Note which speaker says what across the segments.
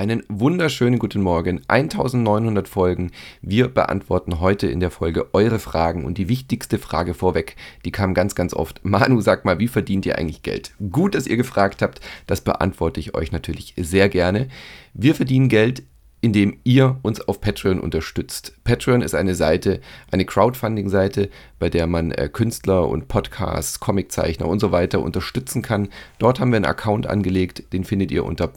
Speaker 1: Einen wunderschönen guten Morgen, 1900 Folgen. Wir beantworten heute in der Folge eure Fragen und die wichtigste Frage vorweg, die kam ganz, ganz oft. Manu, sag mal, wie verdient ihr eigentlich Geld? Gut, dass ihr gefragt habt, das beantworte ich euch natürlich sehr gerne. Wir verdienen Geld, indem ihr uns auf Patreon unterstützt. Patreon ist eine Seite, eine Crowdfunding-Seite, bei der man Künstler und Podcasts, Comiczeichner und so weiter unterstützen kann. Dort haben wir einen Account angelegt, den findet ihr unter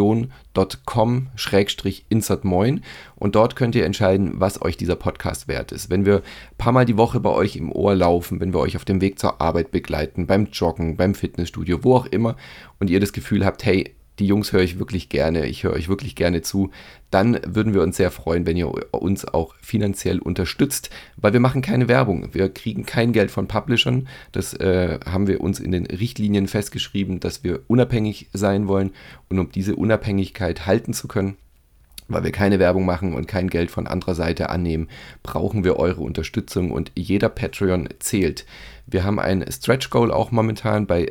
Speaker 1: patreon.com/insertmoin und dort könnt ihr entscheiden, was euch dieser Podcast wert ist. Wenn wir ein paar Mal die Woche bei euch im Ohr laufen, wenn wir euch auf dem Weg zur Arbeit begleiten, beim Joggen, beim Fitnessstudio, wo auch immer und ihr das Gefühl habt, hey, die Jungs höre ich wirklich gerne, ich höre euch wirklich gerne zu, dann würden wir uns sehr freuen, wenn ihr uns auch finanziell unterstützt, weil wir machen keine Werbung, wir kriegen kein Geld von Publishern, das haben wir uns in den Richtlinien festgeschrieben, dass wir unabhängig sein wollen und um diese Unabhängigkeit halten zu können, weil wir keine Werbung machen und kein Geld von anderer Seite annehmen, brauchen wir eure Unterstützung und jeder Patreon zählt. Wir haben ein Stretch Goal auch momentan bei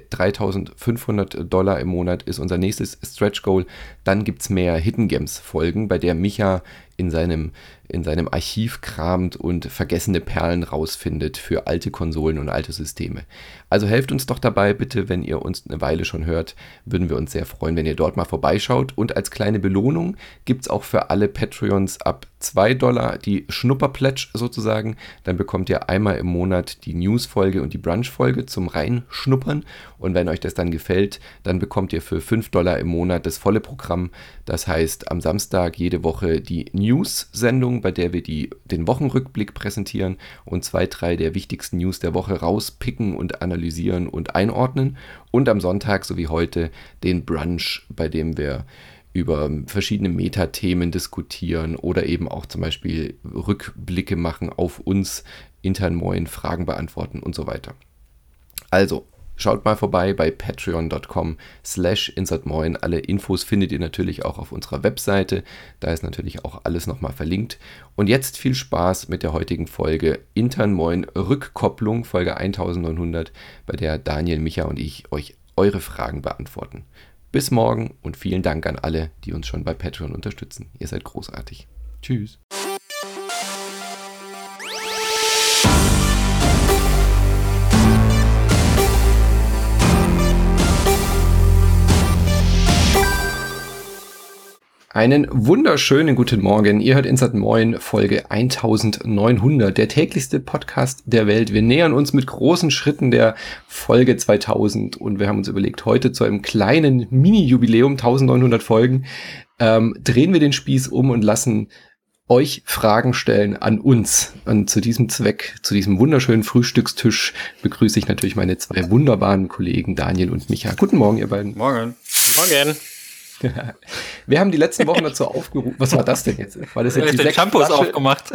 Speaker 1: $3.500 im Monat ist unser nächstes Stretch Goal. Dann gibt es mehr Hidden Gems Folgen, bei der Micha in seinem Archiv kramt und vergessene Perlen rausfindet für alte Konsolen und alte Systeme. Also helft uns doch dabei, bitte, wenn ihr uns eine Weile schon hört, würden wir uns sehr freuen, wenn ihr dort mal vorbeischaut. Und als kleine Belohnung gibt es auch für alle Patreons ab $2 die Schnupper-Pledge sozusagen. Dann bekommt ihr einmal im Monat die News-Folge und die Brunch-Folge zum Reinschnuppern. Und wenn euch das dann gefällt, dann bekommt ihr für $5 im Monat das volle Programm. Das heißt, am Samstag jede Woche die News-Sendung, bei der wir den Wochenrückblick präsentieren und 2, 3 der wichtigsten News der Woche rauspicken und analysieren und einordnen. Und am Sonntag, so wie heute, den Brunch, bei dem wir über verschiedene Metathemen diskutieren oder eben auch zum Beispiel Rückblicke machen auf uns, intern Moin, Fragen beantworten und so weiter. Also, schaut mal vorbei bei patreon.com/insertmoin. Alle Infos findet ihr natürlich auch auf unserer Webseite. Da ist natürlich auch alles nochmal verlinkt. Und jetzt viel Spaß mit der heutigen Folge Intern Moin Rückkopplung, Folge 1900, bei der Daniel, Micha und ich euch eure Fragen beantworten. Bis morgen und vielen Dank an alle, die uns schon bei Patreon unterstützen. Ihr seid großartig. Tschüss. Einen wunderschönen guten Morgen. Ihr hört Insert Moin, Folge 1900, der täglichste Podcast der Welt. Wir nähern uns mit großen Schritten der Folge 2000 und wir haben uns überlegt, heute zu einem kleinen Mini-Jubiläum, 1900 Folgen, drehen wir den Spieß um und lassen euch Fragen stellen an uns. Und zu diesem Zweck, zu diesem wunderschönen Frühstückstisch begrüße ich natürlich meine zwei wunderbaren Kollegen Daniel und Micha. Guten Morgen, ihr beiden.
Speaker 2: Morgen. Morgen.
Speaker 1: Wir haben die letzten Wochen dazu aufgerufen. Was war das denn jetzt? War das jetzt die
Speaker 2: den Shampoos aufgemacht?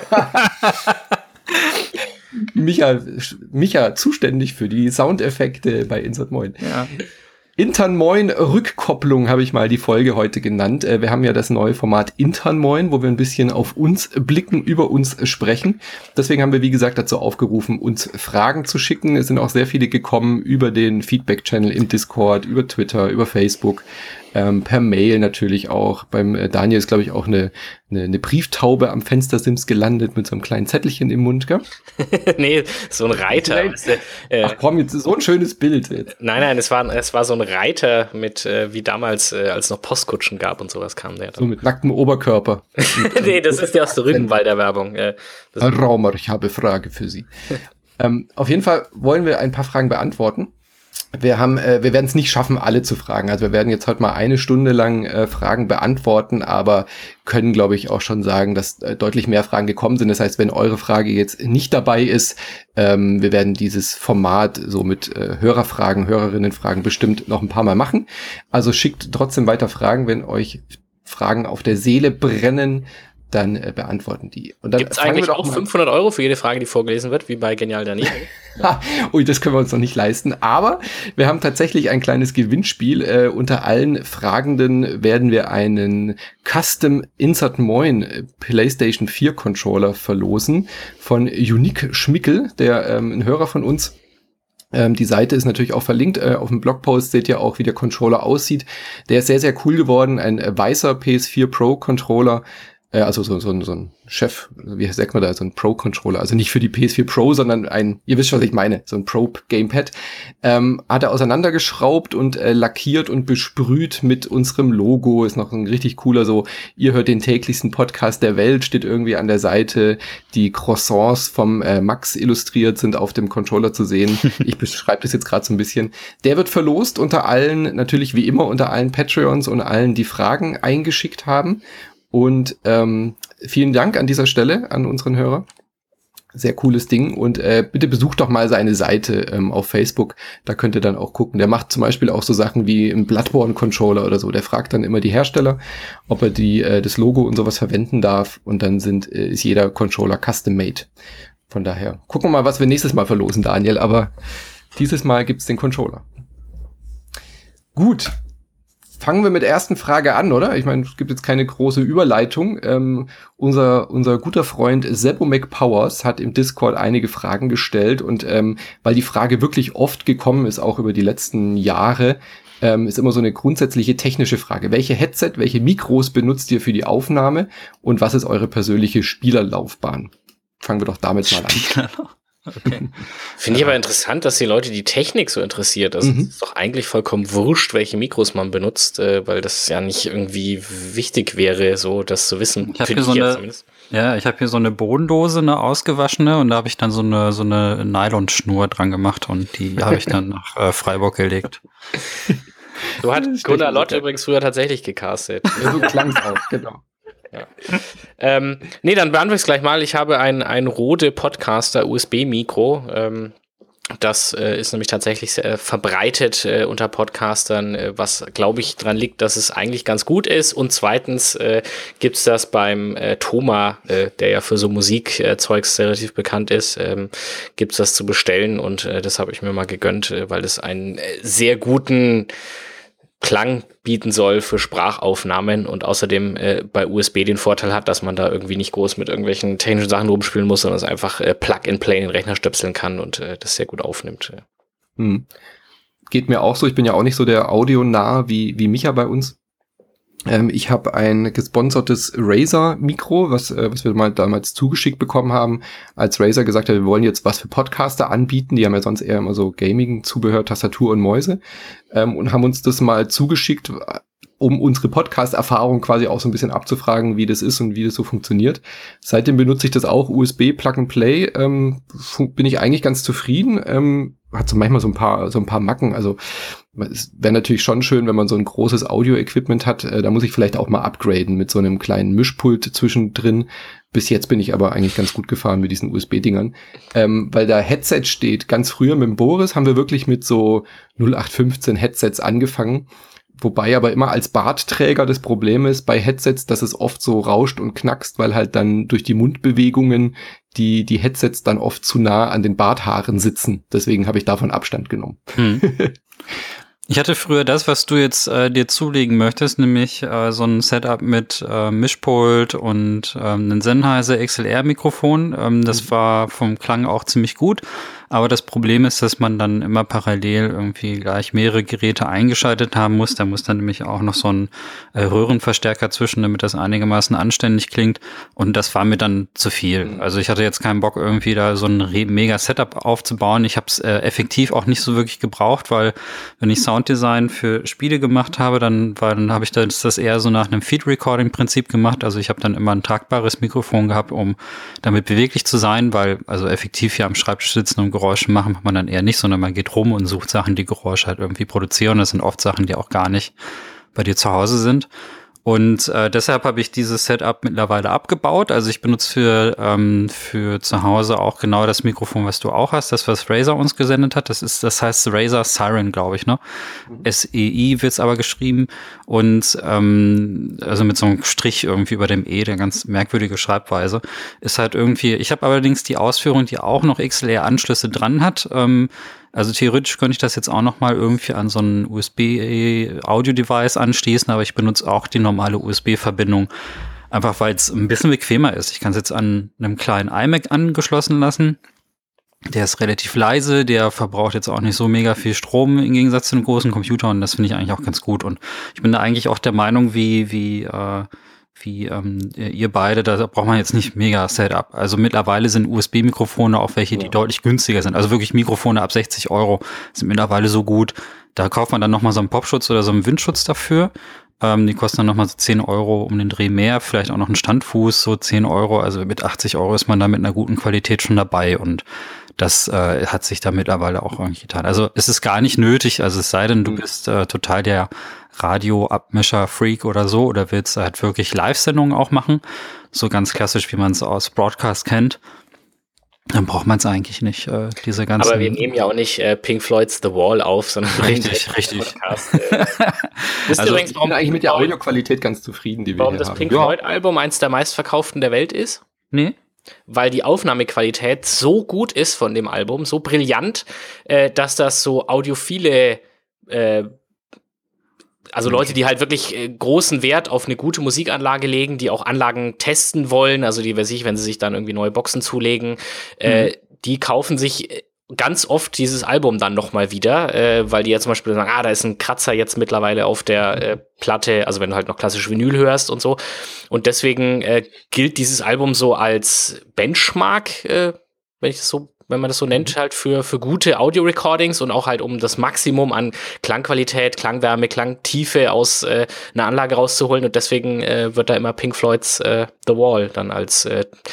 Speaker 1: Micha zuständig für die Soundeffekte bei Insert Moin.
Speaker 2: Ja.
Speaker 1: Intern Moin Rückkopplung habe ich mal die Folge heute genannt. Wir haben ja das neue Format Intern Moin, wo wir ein bisschen auf uns blicken, über uns sprechen. Deswegen haben wir, wie gesagt, dazu aufgerufen, uns Fragen zu schicken. Es sind auch sehr viele gekommen über den Feedback-Channel im Discord, über Twitter, über Facebook, per Mail natürlich auch. Beim Daniel ist, glaube ich, auch eine Brieftaube am Fenstersims gelandet mit so einem kleinen Zettelchen im Mund, gell?
Speaker 2: Nee, so ein Reiter.
Speaker 1: Ach komm, jetzt so ein schönes Bild. Jetzt.
Speaker 2: Nein, es war so ein Reiter mit, wie damals, als noch Postkutschen gab und sowas kam der dann.
Speaker 1: So mit nacktem Oberkörper.
Speaker 2: Nee, das ist ja aus der Rügenwalder Werbung.
Speaker 1: Herr Raumer, ich habe Frage für Sie. Auf jeden Fall wollen wir ein paar Fragen beantworten. Wir werden es nicht schaffen, alle zu fragen. Also wir werden jetzt heute mal 1 Stunde lang Fragen beantworten, aber können, glaube ich, auch schon sagen, dass deutlich mehr Fragen gekommen sind. Das heißt, wenn eure Frage jetzt nicht dabei ist, wir werden dieses Format so mit Hörerfragen, Hörerinnenfragen bestimmt noch ein paar Mal machen. Also schickt trotzdem weiter Fragen, wenn euch Fragen auf der Seele brennen. Dann beantworten die.
Speaker 2: Gibt es eigentlich auch 500 € für jede Frage, die vorgelesen wird, wie bei Genial Daneben?
Speaker 1: Ui, das können wir uns noch nicht leisten. Aber wir haben tatsächlich ein kleines Gewinnspiel. Unter allen Fragenden werden wir einen Custom Insert Moin PlayStation 4 Controller verlosen von Unique Schmickel, der ein Hörer von uns, Die Seite ist natürlich auch verlinkt. Auf dem Blogpost seht ihr auch, wie der Controller aussieht. Der ist sehr, sehr cool geworden. Ein weißer PS4 Pro Controller. Also so ein Chef, wie sagt man da, so ein Pro-Controller, also nicht für die PS4 Pro, sondern ihr wisst schon, was ich meine, so ein Pro-Gamepad, hat er auseinandergeschraubt und lackiert und besprüht mit unserem Logo, ist noch ein richtig cooler, so, ihr hört den täglichsten Podcast der Welt, steht irgendwie an der Seite, die Croissants vom Max illustriert sind auf dem Controller zu sehen, ich beschreibe das jetzt gerade so ein bisschen, der wird verlost unter allen, natürlich wie immer unter allen Patreons und allen, die Fragen eingeschickt haben. Und vielen Dank an dieser Stelle an unseren Hörer. Sehr cooles Ding. Und bitte besucht doch mal seine Seite auf Facebook. Da könnt ihr dann auch gucken. Der macht zum Beispiel auch so Sachen wie einen Bloodborne-Controller oder so. Der fragt dann immer die Hersteller, ob er das Logo und sowas verwenden darf. Und dann ist jeder Controller custom-made. Von daher gucken wir mal, was wir nächstes Mal verlosen, Daniel. Aber dieses Mal gibt's den Controller. Gut. Fangen wir mit der ersten Frage an, oder? Ich meine, es gibt jetzt keine große Überleitung. Unser guter Freund Seppo McPowers hat im Discord einige Fragen gestellt und weil die Frage wirklich oft gekommen ist, auch über die letzten Jahre, ist immer so eine grundsätzliche technische Frage. Welche Mikros benutzt ihr für die Aufnahme und was ist eure persönliche Spielerlaufbahn? Fangen wir doch damit mal an.
Speaker 2: Okay. Finde ich aber interessant, dass die Leute die Technik so interessiert. Also es ist doch eigentlich vollkommen wurscht, welche Mikros man benutzt, weil das ja nicht irgendwie wichtig wäre, so das zu wissen.
Speaker 3: Ich habe hier so eine Bodendose, eine ausgewaschene, und da habe ich dann so eine Nylonschnur dran gemacht und die habe ich dann nach Freiburg gelegt.
Speaker 2: So hat Gunnar Lott übrigens früher tatsächlich gecastet.
Speaker 1: Ja, so klang's auch, genau.
Speaker 2: Ja. Nee, dann beantworte ich es gleich mal. Ich habe ein Rode Podcaster USB-Mikro. Das ist nämlich tatsächlich sehr verbreitet unter Podcastern, was, glaube ich, dran liegt, dass es eigentlich ganz gut ist. Und zweitens gibt's das beim Thoma, der ja für so Musikzeugs relativ bekannt ist, gibt's das zu bestellen. Und das habe ich mir mal gegönnt, weil es einen sehr guten Klang bieten soll für Sprachaufnahmen und außerdem bei USB den Vorteil hat, dass man da irgendwie nicht groß mit irgendwelchen technischen Sachen rumspielen muss, sondern es einfach Plug-and-Play in den Rechner stöpseln kann und das sehr gut aufnimmt.
Speaker 1: Geht mir auch so. Ich bin ja auch nicht so der Audionah wie Micha bei uns. Ich habe ein gesponsertes Razer-Mikro, was wir mal damals zugeschickt bekommen haben, als Razer gesagt hat, wir wollen jetzt was für Podcaster anbieten. Die haben ja sonst eher immer so Gaming-Zubehör, Tastatur und Mäuse, und haben uns das mal zugeschickt, um unsere Podcast-Erfahrung quasi auch so ein bisschen abzufragen, wie das ist und wie das so funktioniert. Seitdem benutze ich das auch, USB Plug-and-Play, bin ich eigentlich ganz zufrieden, hat so manchmal so ein paar Macken, also es wäre natürlich schon schön, wenn man so ein großes Audio-Equipment hat, da muss ich vielleicht auch mal upgraden mit so einem kleinen Mischpult zwischendrin. Bis jetzt bin ich aber eigentlich ganz gut gefahren mit diesen USB-Dingern, weil da Headset steht. Ganz früher mit dem Boris haben wir wirklich mit so 0815 Headsets angefangen. Wobei aber immer als Bartträger das Problem ist bei Headsets, dass es oft so rauscht und knackst, weil halt dann durch die Mundbewegungen die Headsets dann oft zu nah an den Barthaaren sitzen. Deswegen habe ich davon Abstand genommen.
Speaker 3: Ich hatte früher das, was du jetzt dir zulegen möchtest, nämlich so ein Setup mit Mischpult und ein Sennheiser XLR-Mikrofon. Das war vom Klang auch ziemlich gut. Aber das Problem ist, dass man dann immer parallel irgendwie gleich mehrere Geräte eingeschaltet haben muss. Da muss dann nämlich auch noch so ein Röhrenverstärker zwischen, damit das einigermaßen anständig klingt. Und das war mir dann zu viel. Also ich hatte jetzt keinen Bock, irgendwie da so ein mega Setup aufzubauen. Ich habe es effektiv auch nicht so wirklich gebraucht, weil wenn ich Sounddesign für Spiele gemacht habe, dann habe ich das eher so nach einem Feed-Recording-Prinzip gemacht. Also ich habe dann immer ein tragbares Mikrofon gehabt, um damit beweglich zu sein, weil also effektiv hier am Schreibtisch sitzen und Geräusche machen macht man dann eher nicht, sondern man geht rum und sucht Sachen, die Geräusche halt irgendwie produzieren. Das sind oft Sachen, die auch gar nicht bei dir zu Hause sind. Und deshalb habe ich dieses Setup mittlerweile abgebaut. Also ich benutze für zu Hause auch genau das Mikrofon, was du auch hast, das, was Razer uns gesendet hat. Das heißt Razer Siren, glaube ich, ne? SEI wird's aber geschrieben. Und also mit so einem Strich irgendwie über dem E, der ganz merkwürdige Schreibweise. Ist halt irgendwie, ich habe allerdings die Ausführung, die auch noch XLR-Anschlüsse dran hat. Also theoretisch könnte ich das jetzt auch noch mal irgendwie an so ein USB-Audio-Device anschließen, aber ich benutze auch die normale USB-Verbindung, einfach weil es ein bisschen bequemer ist. Ich kann es jetzt an einem kleinen iMac angeschlossen lassen Der ist relativ leise, der verbraucht jetzt auch nicht so mega viel Strom im Gegensatz zu einem großen Computer und das finde ich eigentlich auch ganz gut. Und ich bin da eigentlich auch der Meinung, wie ihr beide, da braucht man jetzt nicht mega Setup. Also mittlerweile sind USB-Mikrofone auch welche, die deutlich günstiger sind. Also wirklich Mikrofone ab 60 € sind mittlerweile so gut. Da kauft man dann nochmal so einen Popschutz oder so einen Windschutz dafür. Die kosten dann nochmal so 10 € um den Dreh mehr, vielleicht auch noch einen Standfuß, so 10 €. Also mit 80 € ist man da mit einer guten Qualität schon dabei und das hat sich da mittlerweile auch irgendwie getan. Also es ist gar nicht nötig, also es sei denn, du bist total der Radio-Abmischer-Freak oder so oder willst halt wirklich Live-Sendungen auch machen, so ganz klassisch, wie man es aus Broadcast kennt. Dann braucht man es eigentlich nicht, diese ganzen...
Speaker 2: Aber wir nehmen ja auch nicht Pink Floyd's The Wall auf, sondern
Speaker 3: richtig.
Speaker 2: Podcast.
Speaker 1: Also übrigens, ich bin eigentlich mit der Audioqualität ganz zufrieden, die wir
Speaker 2: warum
Speaker 1: hier
Speaker 2: das
Speaker 1: haben.
Speaker 2: Pink Floyd-Album eins der meistverkauften der Welt ist?
Speaker 3: Nee.
Speaker 2: Weil die Aufnahmequalität so gut ist von dem Album, so brillant, dass das so audiophile, also Leute, die halt wirklich großen Wert auf eine gute Musikanlage legen, die auch Anlagen testen wollen, also die, wenn sie sich dann irgendwie neue Boxen zulegen, die kaufen sich ganz oft dieses Album dann nochmal wieder, weil die ja zum Beispiel sagen, da ist ein Kratzer jetzt mittlerweile auf der Platte, also wenn du halt noch klassische Vinyl hörst und so. Und deswegen gilt dieses Album so als Benchmark, wenn man das so nennt, halt für gute Audio-Recordings und auch halt um das Maximum an Klangqualität, Klangwärme, Klangtiefe aus einer Anlage rauszuholen. Und deswegen wird da immer Pink Floyd's The Wall dann als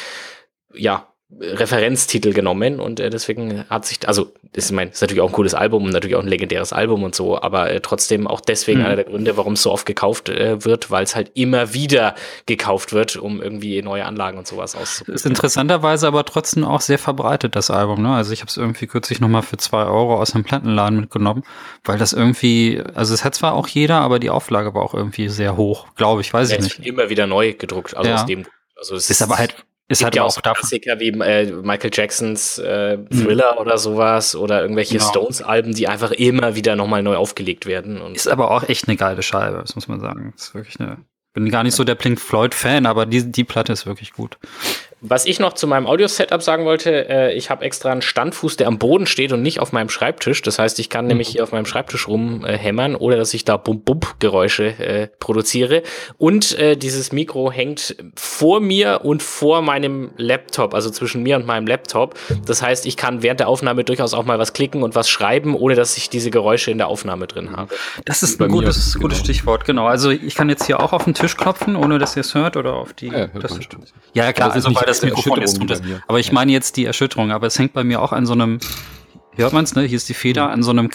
Speaker 2: Referenztitel genommen und deswegen hat sich, also ist natürlich auch ein cooles Album und natürlich auch ein legendäres Album und so, aber trotzdem auch deswegen einer der Gründe, warum es so oft gekauft wird, weil es halt immer wieder gekauft wird, um irgendwie neue Anlagen und sowas auszuprobieren.
Speaker 3: Ist interessanterweise aber trotzdem auch sehr verbreitet, das Album, ne? Also ich habe es irgendwie kürzlich nochmal für 2 € aus einem Plattenladen mitgenommen, weil das irgendwie, also es hat zwar auch jeder, aber die Auflage war auch irgendwie sehr hoch, glaube ich, weiß ich nicht.
Speaker 2: Immer wieder neu gedruckt, also aus dem, also es
Speaker 3: ist aber halt, es
Speaker 2: gibt
Speaker 3: hat
Speaker 2: ja
Speaker 3: auch
Speaker 2: auch Klassiker wie Michael Jacksons Thriller oder sowas oder irgendwelche Stones-Alben, die einfach immer wieder nochmal neu aufgelegt werden. Und
Speaker 3: ist aber auch echt eine geile Scheibe, das muss man sagen. Das ist wirklich bin gar nicht so der Pink Floyd-Fan, aber die Platte ist wirklich gut.
Speaker 2: Was ich noch zu meinem Audio-Setup sagen wollte, ich habe extra einen Standfuß, der am Boden steht und nicht auf meinem Schreibtisch. Das heißt, ich kann nämlich hier auf meinem Schreibtisch rumhämmern, ohne dass ich da Bump-Bump-Geräusche produziere. Und dieses Mikro hängt vor mir und vor meinem Laptop, also zwischen mir und meinem Laptop. Das heißt, ich kann während der Aufnahme durchaus auch mal was klicken und was schreiben, ohne dass ich diese Geräusche in der Aufnahme drin habe.
Speaker 3: Das ist ein gutes Stichwort, genau. Also ich kann jetzt hier auch auf den Tisch klopfen, ohne dass ihr es hört oder auf die Tastatur. Ja, klar, also weil das Mikrofon jetzt tut ist. Aber ich meine jetzt die Erschütterung, aber es hängt bei mir auch an so einem, hört man es, ne? Hier ist die Feder, an so einem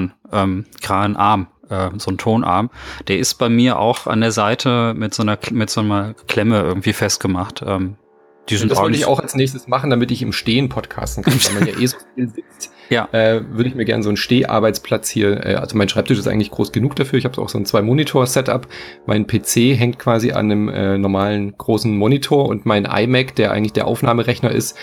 Speaker 3: Kranarm, so ein Tonarm. Der ist bei mir auch an der Seite mit so einer Klemme irgendwie festgemacht.
Speaker 1: Das wollte ich auch als nächstes machen, damit ich im Stehen podcasten kann, weil man ja so viel sitzt.
Speaker 3: Ja.
Speaker 1: Würde ich mir gerne so einen Steharbeitsplatz hier, also mein Schreibtisch ist eigentlich groß genug dafür, ich habe auch so ein 2-Monitor-Setup, mein PC hängt quasi an einem normalen großen Monitor und mein iMac, der eigentlich der Aufnahmerechner ist,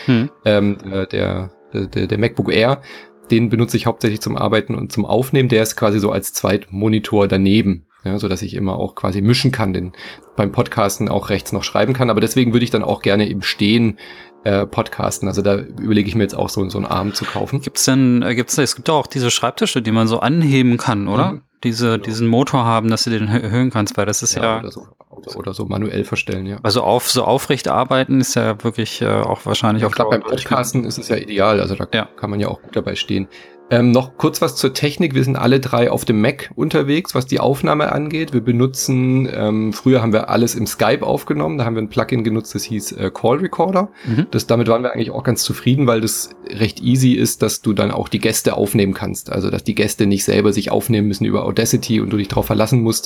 Speaker 1: der MacBook Air, den benutze ich hauptsächlich zum Arbeiten und zum Aufnehmen, der ist quasi so als Zweitmonitor daneben. Ja, so dass ich immer auch quasi mischen kann, den beim Podcasten auch rechts noch schreiben kann. Aber deswegen würde ich dann auch gerne im Stehen podcasten. Also da überlege ich mir jetzt auch so einen Arm zu kaufen.
Speaker 3: Es gibt auch diese Schreibtische, die man so anheben kann, oder? Diesen Motor haben, dass du den erhöhen kannst, weil das ist
Speaker 1: oder so manuell verstellen, ja.
Speaker 3: Also so aufrecht arbeiten ist ja wirklich auch wahrscheinlich
Speaker 1: auf Dauer. Beim Podcasten ist es ja ideal, also da kann man ja auch gut dabei stehen. Noch kurz was zur Technik. Wir sind alle 3 auf dem Mac unterwegs, was die Aufnahme angeht. Wir benutzen, früher haben wir alles im Skype aufgenommen. Da haben wir ein Plugin genutzt, das hieß Call Recorder. Damit waren wir eigentlich auch ganz zufrieden, weil das recht easy ist, dass du dann auch die Gäste aufnehmen kannst. Also, dass die Gäste nicht selber sich aufnehmen müssen über Audacity und du dich darauf verlassen musst.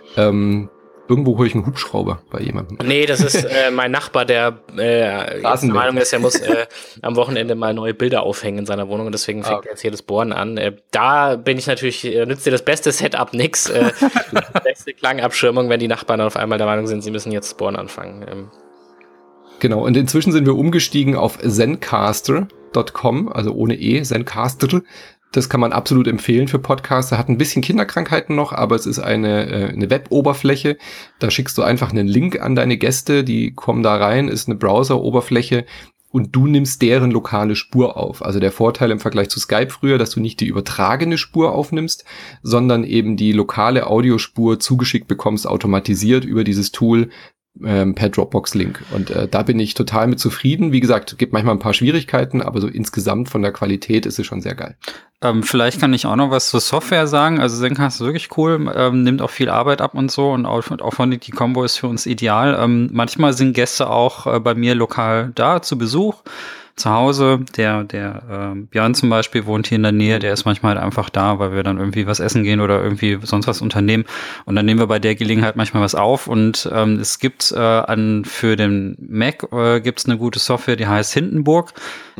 Speaker 1: Irgendwo höre ich einen Hubschrauber bei jemandem.
Speaker 2: Nee, das ist mein Nachbar, der der Meinung ist, er muss am Wochenende mal neue Bilder aufhängen in seiner Wohnung und deswegen fängt er jetzt hier das Bohren an. Da bin ich natürlich, nützt dir das beste Setup nix. Die beste Klangabschirmung, wenn die Nachbarn dann auf einmal der Meinung sind, sie müssen jetzt Bohren anfangen.
Speaker 1: Genau, und inzwischen sind wir umgestiegen auf Zencastr.com, also ohne E, Zencastr. Das kann man absolut empfehlen für Podcaster. Hat ein bisschen Kinderkrankheiten noch, aber es ist eine Web-Oberfläche. Da schickst du einfach einen Link an deine Gäste, die kommen da rein, ist eine Browser-Oberfläche und du nimmst deren lokale Spur auf. Also der Vorteil im Vergleich zu Skype früher, dass du nicht die übertragene Spur aufnimmst, sondern eben die lokale Audiospur zugeschickt bekommst, automatisiert über dieses Tool, per Dropbox-Link. Und da bin ich total mit zufrieden. Wie gesagt, gibt manchmal ein paar Schwierigkeiten, aber so insgesamt von der Qualität ist es schon sehr geil.
Speaker 3: Vielleicht kann ich auch noch was zur Software sagen. Also Zencastr ist wirklich cool, nimmt auch viel Arbeit ab und so und auch von die Kombo ist für uns ideal. Manchmal sind Gäste auch bei mir lokal da zu Besuch. Zu Hause, der Björn zum Beispiel wohnt hier in der Nähe, der ist manchmal halt einfach da, weil wir dann irgendwie was essen gehen oder irgendwie sonst was unternehmen und dann nehmen wir bei der Gelegenheit manchmal was auf und es gibt für den Mac gibt's eine gute Software, die heißt Hindenburg,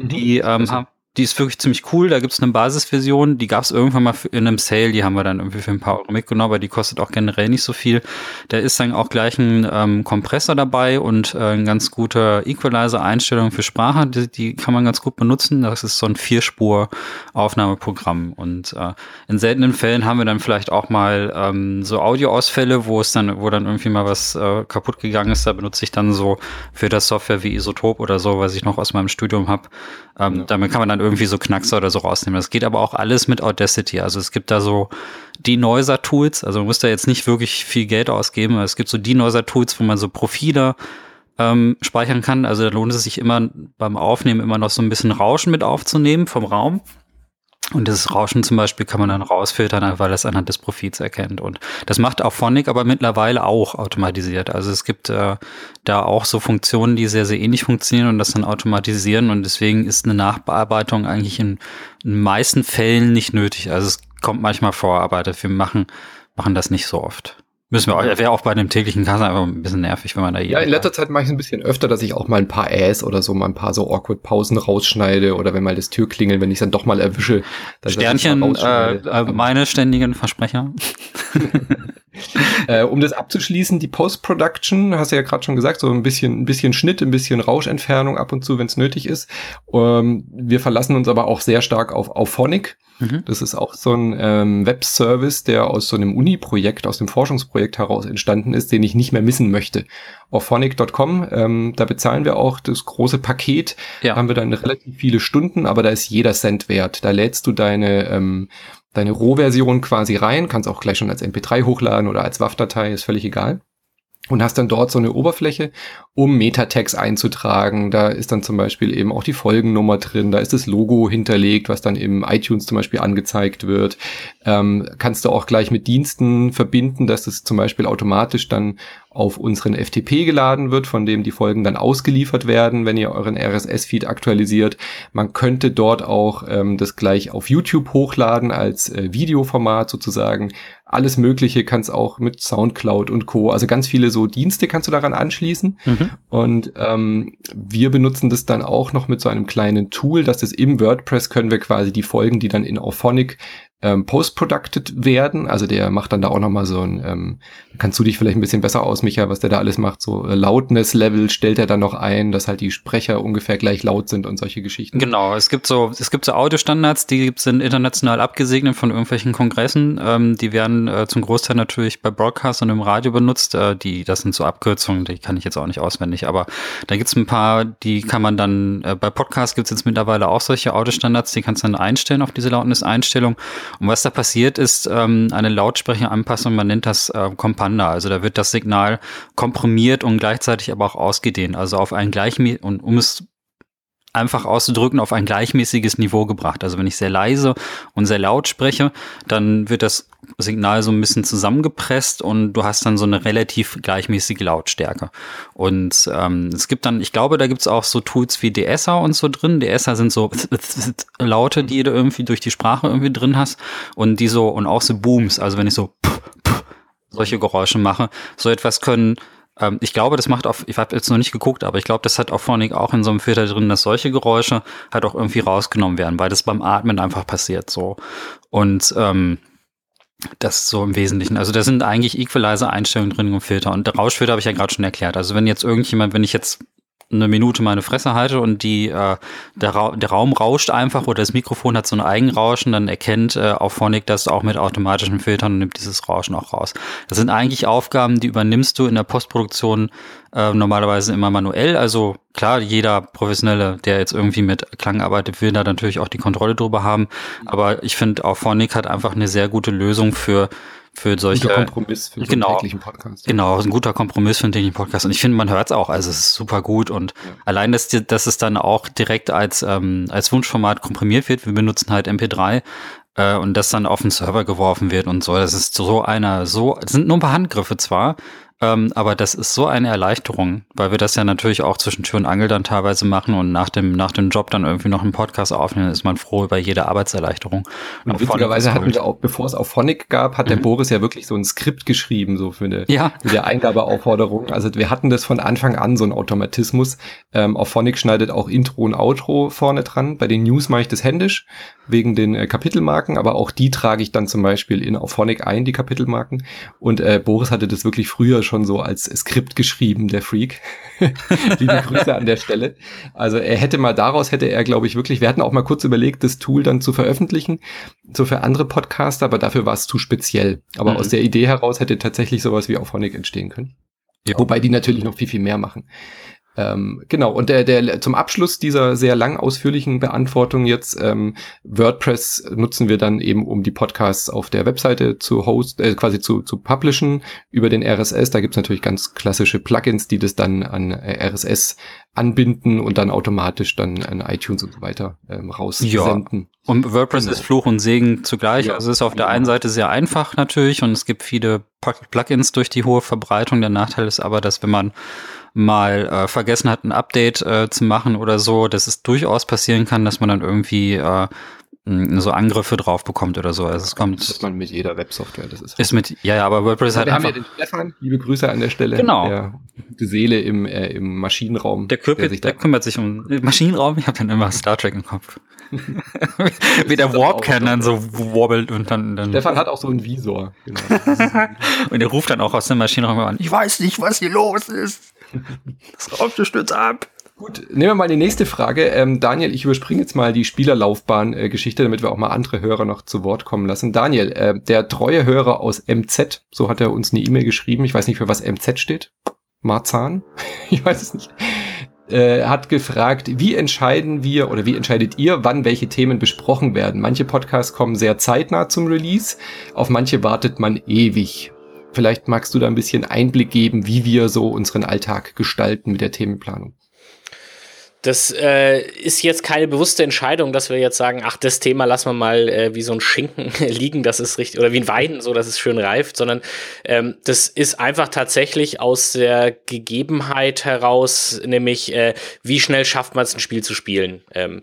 Speaker 3: die ist wirklich ziemlich cool, da gibt's eine Basisversion, die gab's irgendwann mal in einem Sale, die haben wir dann irgendwie für ein paar Euro mitgenommen, aber die kostet auch generell nicht so viel. Da ist dann auch gleich ein Kompressor dabei und ein ganz guter Equalizer-Einstellung für Sprache, die kann man ganz gut benutzen. Das ist so ein 4-Spur-Aufnahmeprogramm und in seltenen Fällen haben wir dann vielleicht auch mal so Audioausfälle, wo dann irgendwie mal was kaputt gegangen ist, da benutze ich dann so für das Software wie Isotop oder so, was ich noch aus meinem Studium habe. Damit kann man dann irgendwie so Knackser oder so rausnehmen. Das geht aber auch alles mit Audacity. Also es gibt da so Denoiser-Tools. Also man muss da jetzt nicht wirklich viel Geld ausgeben. Es gibt so Denoiser-Tools, wo man so Profile speichern kann. Also da lohnt es sich immer beim Aufnehmen immer noch so ein bisschen Rauschen mit aufzunehmen vom Raum. Und das Rauschen zum Beispiel kann man dann rausfiltern, weil das anhand des Profils erkennt. Und das macht Auphonic aber mittlerweile auch automatisiert. Also es gibt da auch so Funktionen, die sehr, sehr ähnlich funktionieren und das dann automatisieren. Und deswegen ist eine Nachbearbeitung eigentlich in den meisten Fällen nicht nötig. Also es kommt manchmal vor, aber wir machen das nicht so oft. Müssen wir auch, wäre auch bei dem täglichen Kasse einfach ein bisschen nervig, wenn man da
Speaker 1: Ja, in letzter Zeit mache ich es ein bisschen öfter, dass ich auch mal ein paar oder so, mal ein paar so awkward Pausen rausschneide oder wenn mal das Türklingeln, wenn ich es dann doch mal erwische.
Speaker 3: Sternchen, meine ständigen Versprecher.
Speaker 1: Um das abzuschließen, die Post-Production, hast du ja gerade schon gesagt, so ein bisschen Schnitt, ein bisschen Rauschentfernung ab und zu, wenn es nötig ist. Wir verlassen uns aber auch sehr stark auf Auphonic. Das ist auch so ein Webservice, der aus so einem Uni-Projekt, aus dem Forschungsprojekt heraus entstanden ist, den ich nicht mehr missen möchte. Auphonic.com, da bezahlen wir auch das große Paket, haben wir dann relativ viele Stunden, aber da ist jeder Cent wert. Da lädst du deine Rohversion quasi rein, kannst auch gleich schon als MP3 hochladen oder als WAV-Datei, ist völlig egal. Und hast dann dort so eine Oberfläche, um Metatext einzutragen. Da ist dann zum Beispiel eben auch die Folgennummer drin, da ist das Logo hinterlegt, was dann im iTunes zum Beispiel angezeigt wird. Kannst du auch gleich mit Diensten verbinden, dass das zum Beispiel automatisch dann auf unseren FTP geladen wird, von dem die Folgen dann ausgeliefert werden, wenn ihr euren RSS-Feed aktualisiert. Man könnte dort auch das gleich auf YouTube hochladen als Videoformat sozusagen. Alles Mögliche kannst auch mit Soundcloud und Co. Also ganz viele so Dienste kannst du daran anschließen. Und wir benutzen das dann auch noch mit so einem kleinen Tool, dass das im WordPress können wir quasi die Folgen, die dann in Auphonic post-producted werden, also der macht dann da auch nochmal so ein, kannst du dich vielleicht ein bisschen besser aus, Micha, was der da alles macht, so Loudness-Level stellt er dann noch ein, dass halt die Sprecher ungefähr gleich laut sind und solche Geschichten.
Speaker 3: Genau, es gibt so Audiostandards, die sind international abgesegnet von irgendwelchen Kongressen, die werden zum Großteil natürlich bei Broadcast und im Radio benutzt, das sind so Abkürzungen, die kann ich jetzt auch nicht auswendig, aber da gibt's ein paar, die kann man dann, bei Podcast gibt's jetzt mittlerweile auch solche Audiostandards, die kannst du dann einstellen auf diese Loudness-Einstellung. Und was da passiert, ist eine Lautsprecheranpassung, man nennt das Kompander. Also da wird das Signal komprimiert und gleichzeitig aber auch ausgedehnt. Also auf ein um es einfach auszudrücken, auf ein gleichmäßiges Niveau gebracht. Also wenn ich sehr leise und sehr laut spreche, dann wird das Signal so ein bisschen zusammengepresst und du hast dann so eine relativ gleichmäßige Lautstärke. Und es gibt dann, ich glaube, da gibt es auch so Tools wie DSer und so drin. DSer sind so Laute, die du irgendwie durch die Sprache irgendwie drin hast und die so, und auch so Booms, also wenn ich so solche Geräusche mache, so etwas können. Ich glaube, das macht ich habe jetzt noch nicht geguckt, aber ich glaube, das hat Auphonic auch in so einem Filter drin, dass solche Geräusche halt auch irgendwie rausgenommen werden, weil das beim Atmen einfach passiert so. Und das so im Wesentlichen. Also da sind eigentlich Equalizer-Einstellungen drin und Filter. Und der Rauschfilter habe ich ja gerade schon erklärt. Also wenn jetzt wenn ich jetzt eine Minute meine Fresse halte und der Raum rauscht einfach oder das Mikrofon hat so ein Eigenrauschen, dann erkennt Auphonic das auch mit automatischen Filtern und nimmt dieses Rauschen auch raus. Das sind eigentlich Aufgaben, die übernimmst du in der Postproduktion normalerweise immer manuell. Also klar, jeder Professionelle, der jetzt irgendwie mit Klang arbeitet, will da natürlich auch die Kontrolle drüber haben. Aber ich finde, Auphonic hat einfach eine sehr gute Lösung für solche...
Speaker 1: Ein Kompromiss für so einen täglichen Podcast.
Speaker 3: Genau, ein guter Kompromiss für einen täglichen Podcast. Und ich finde, man hört es auch, also es ist super gut. Und allein, dass es dann auch direkt als Wunschformat komprimiert wird, wir benutzen halt MP3, und das dann auf den Server geworfen wird und so. Das ist es sind nur ein paar Handgriffe zwar, aber das ist so eine Erleichterung, weil wir das ja natürlich auch zwischen Tür und Angel dann teilweise machen und nach dem Job dann irgendwie noch einen Podcast aufnehmen, ist man froh über jede Arbeitserleichterung.
Speaker 1: Und witzigerweise hatten wir auch, bevor es Auphonic gab, hat der Boris ja wirklich so ein Skript geschrieben, so mit der Eingabeaufforderung. Also wir hatten das von Anfang an, so ein Automatismus. Auphonic schneidet auch Intro und Outro vorne dran. Bei den News mache ich das händisch, wegen den Kapitelmarken, aber auch die trage ich dann zum Beispiel in Auphonic ein, die Kapitelmarken. Und Boris hatte das wirklich früher schon so als Skript geschrieben, der Freak. Liebe Grüße an der Stelle. Also daraus hätte er, glaube ich, wirklich, wir hatten auch mal kurz überlegt, das Tool dann zu veröffentlichen, so für andere Podcaster, aber dafür war es zu speziell. Aber aus der Idee heraus hätte tatsächlich sowas wie Auphonic entstehen können. Ja. Wobei die natürlich noch viel, viel mehr machen. Genau, und der zum Abschluss dieser sehr lang ausführlichen Beantwortung jetzt, WordPress nutzen wir dann eben, um die Podcasts auf der Webseite zu quasi zu publishen über den RSS. Da gibt's natürlich ganz klassische Plugins, die das dann an RSS anbinden und dann automatisch dann an iTunes und so weiter raussenden.
Speaker 3: Ja. Und WordPress ist Fluch und Segen zugleich. Ja. Also es ist auf der einen Seite sehr einfach natürlich und es gibt viele Plugins durch die hohe Verbreitung. Der Nachteil ist aber, dass wenn man mal vergessen hat, ein Update zu machen oder so, dass es durchaus passieren kann, dass man dann irgendwie so Angriffe drauf bekommt oder so. Also es kommt.
Speaker 1: Das ist man mit jeder Websoftware, das ist.
Speaker 3: Aber WordPress hat
Speaker 1: einfach. Wir haben ja den Stefan, liebe Grüße an der Stelle.
Speaker 3: Genau.
Speaker 1: Die Seele im Maschinenraum.
Speaker 3: Der kümmert sich um Maschinenraum. Ich habe dann immer Star Trek im Kopf. Wie der Warp-Can dann so wobbelt und dann.
Speaker 1: Stefan hat auch so einen Visor. Genau.
Speaker 3: Und der ruft dann auch aus dem Maschinenraum an. Ich weiß nicht, was hier los ist. Das Raumschiff stürzt ab.
Speaker 1: Gut, nehmen wir mal die nächste Frage. Daniel, ich überspringe jetzt mal die Spielerlaufbahn-Geschichte, damit wir auch mal andere Hörer noch zu Wort kommen lassen. Daniel, der treue Hörer aus MZ, so hat er uns eine E-Mail geschrieben. Ich weiß nicht, für was MZ steht. Marzahn? Ich weiß es nicht. Hat gefragt, wie entscheidet ihr, wann welche Themen besprochen werden? Manche Podcasts kommen sehr zeitnah zum Release, auf manche wartet man ewig. Vielleicht magst du da ein bisschen Einblick geben, wie wir so unseren Alltag gestalten mit der Themenplanung.
Speaker 2: Das ist jetzt keine bewusste Entscheidung, dass wir jetzt sagen, ach, das Thema lassen wir mal wie so ein Schinken liegen, das ist richtig, oder wie ein Wein, so dass es schön reift, sondern das ist einfach tatsächlich aus der Gegebenheit heraus, nämlich wie schnell schafft man es, ein Spiel zu spielen.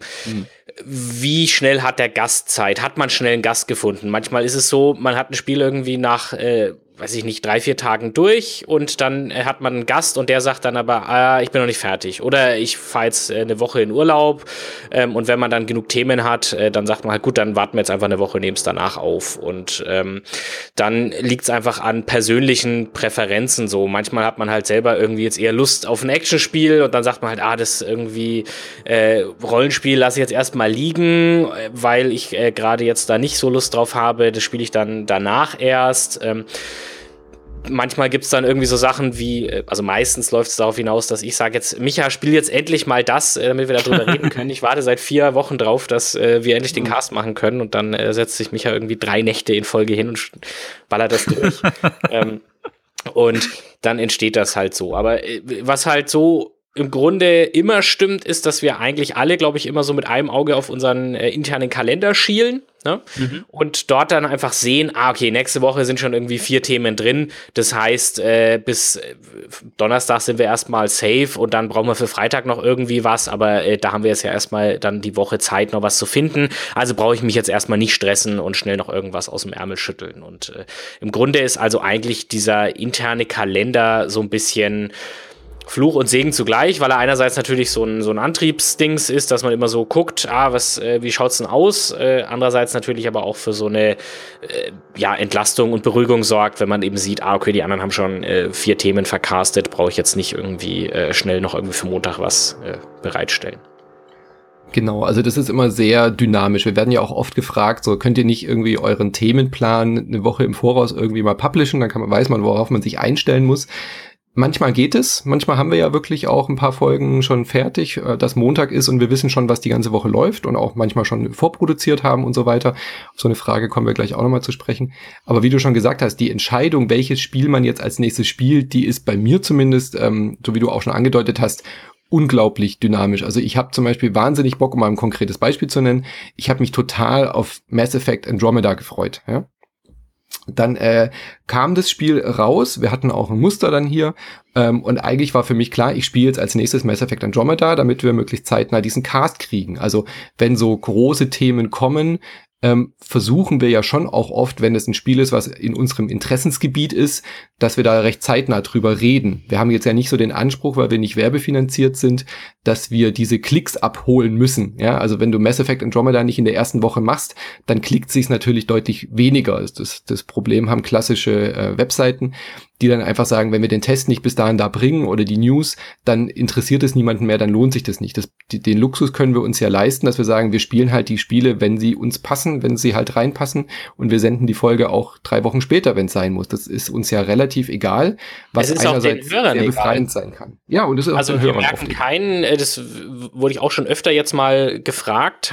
Speaker 2: Wie schnell hat der Gast Zeit? Hat man schnell einen Gast gefunden? Manchmal ist es so, man hat ein Spiel irgendwie nach 3-4 Tagen durch und dann hat man einen Gast und der sagt dann aber, ich bin noch nicht fertig oder ich fahre jetzt eine Woche in Urlaub und wenn man dann genug Themen hat, dann sagt man halt, gut, dann warten wir jetzt einfach eine Woche, nehmen es danach auf und dann liegt es einfach an persönlichen Präferenzen so. Manchmal hat man halt selber irgendwie jetzt eher Lust auf ein Actionspiel und dann sagt man halt, das irgendwie Rollenspiel lasse ich jetzt erstmal liegen, weil ich gerade jetzt da nicht so Lust drauf habe, das spiele ich dann danach erst. Manchmal gibt's dann irgendwie so Sachen wie, also meistens läuft es darauf hinaus, dass ich sage jetzt, Micha, spiel jetzt endlich mal das, damit wir darüber reden können. Ich warte seit 4 Wochen drauf, dass wir endlich den Cast machen können und dann setzt sich Micha irgendwie 3 Nächte in Folge hin und ballert das durch. Und dann entsteht das halt so. Aber was halt so im Grunde immer stimmt, ist, dass wir eigentlich alle, glaube ich, immer so mit einem Auge auf unseren internen Kalender schielen, ne? Und dort dann einfach sehen, okay, nächste Woche sind schon irgendwie 4 Themen drin. Das heißt, bis Donnerstag sind wir erstmal safe und dann brauchen wir für Freitag noch irgendwie was, aber da haben wir jetzt ja erstmal dann die Woche Zeit, noch was zu finden. Also brauche ich mich jetzt erstmal nicht stressen und schnell noch irgendwas aus dem Ärmel schütteln. Und im Grunde ist also eigentlich dieser interne Kalender so ein bisschen Fluch und Segen zugleich, weil er einerseits natürlich so ein Antriebsdings ist, dass man immer so guckt, wie schaut's denn aus? Andererseits natürlich aber auch für so eine Entlastung und Beruhigung sorgt, wenn man eben sieht, okay, die anderen haben schon 4 Themen vercastet, brauche ich jetzt nicht irgendwie schnell noch irgendwie für Montag was bereitstellen.
Speaker 1: Genau, also das ist immer sehr dynamisch. Wir werden ja auch oft gefragt, so könnt ihr nicht irgendwie euren Themenplan eine Woche im Voraus irgendwie mal publishen, dann weiß man, worauf man sich einstellen muss. Manchmal geht es, manchmal haben wir ja wirklich auch ein paar Folgen schon fertig, dass Montag ist und wir wissen schon, was die ganze Woche läuft und auch manchmal schon vorproduziert haben und so weiter. Auf so eine Frage kommen wir gleich auch nochmal zu sprechen. Aber wie du schon gesagt hast, die Entscheidung, welches Spiel man jetzt als nächstes spielt, die ist bei mir zumindest, so wie du auch schon angedeutet hast, unglaublich dynamisch. Also ich habe zum Beispiel wahnsinnig Bock, um mal ein konkretes Beispiel zu nennen, ich habe mich total auf Mass Effect Andromeda gefreut, ja. Dann kam das Spiel raus, wir hatten auch ein Muster dann hier und eigentlich war für mich klar, ich spiele jetzt als nächstes Mass Effect Andromeda, damit wir möglichst zeitnah diesen Cast kriegen. Also wenn so große Themen kommen, versuchen wir ja schon auch oft, wenn es ein Spiel ist, was in unserem Interessensgebiet ist, dass wir da recht zeitnah drüber reden. Wir haben jetzt ja nicht so den Anspruch, weil wir nicht werbefinanziert sind, dass wir diese Klicks abholen müssen. Ja, also wenn du Mass Effect Andromeda nicht in der ersten Woche machst, dann klickt sich's natürlich deutlich weniger. Das Problem haben klassische Webseiten, die dann einfach sagen, wenn wir den Test nicht bis dahin da bringen oder die News, dann interessiert es niemanden mehr, dann lohnt sich das nicht. Den Luxus können wir uns ja leisten, dass wir sagen, wir spielen halt die Spiele, wenn sie uns passen, wenn sie halt reinpassen und wir senden die Folge auch 3 Wochen später, wenn es sein muss. Das ist uns ja relativ egal, was einerseits sehr befreiend sein kann. Ja, und das ist auch
Speaker 2: also wir merken keinen, das wurde ich auch schon öfter jetzt mal gefragt,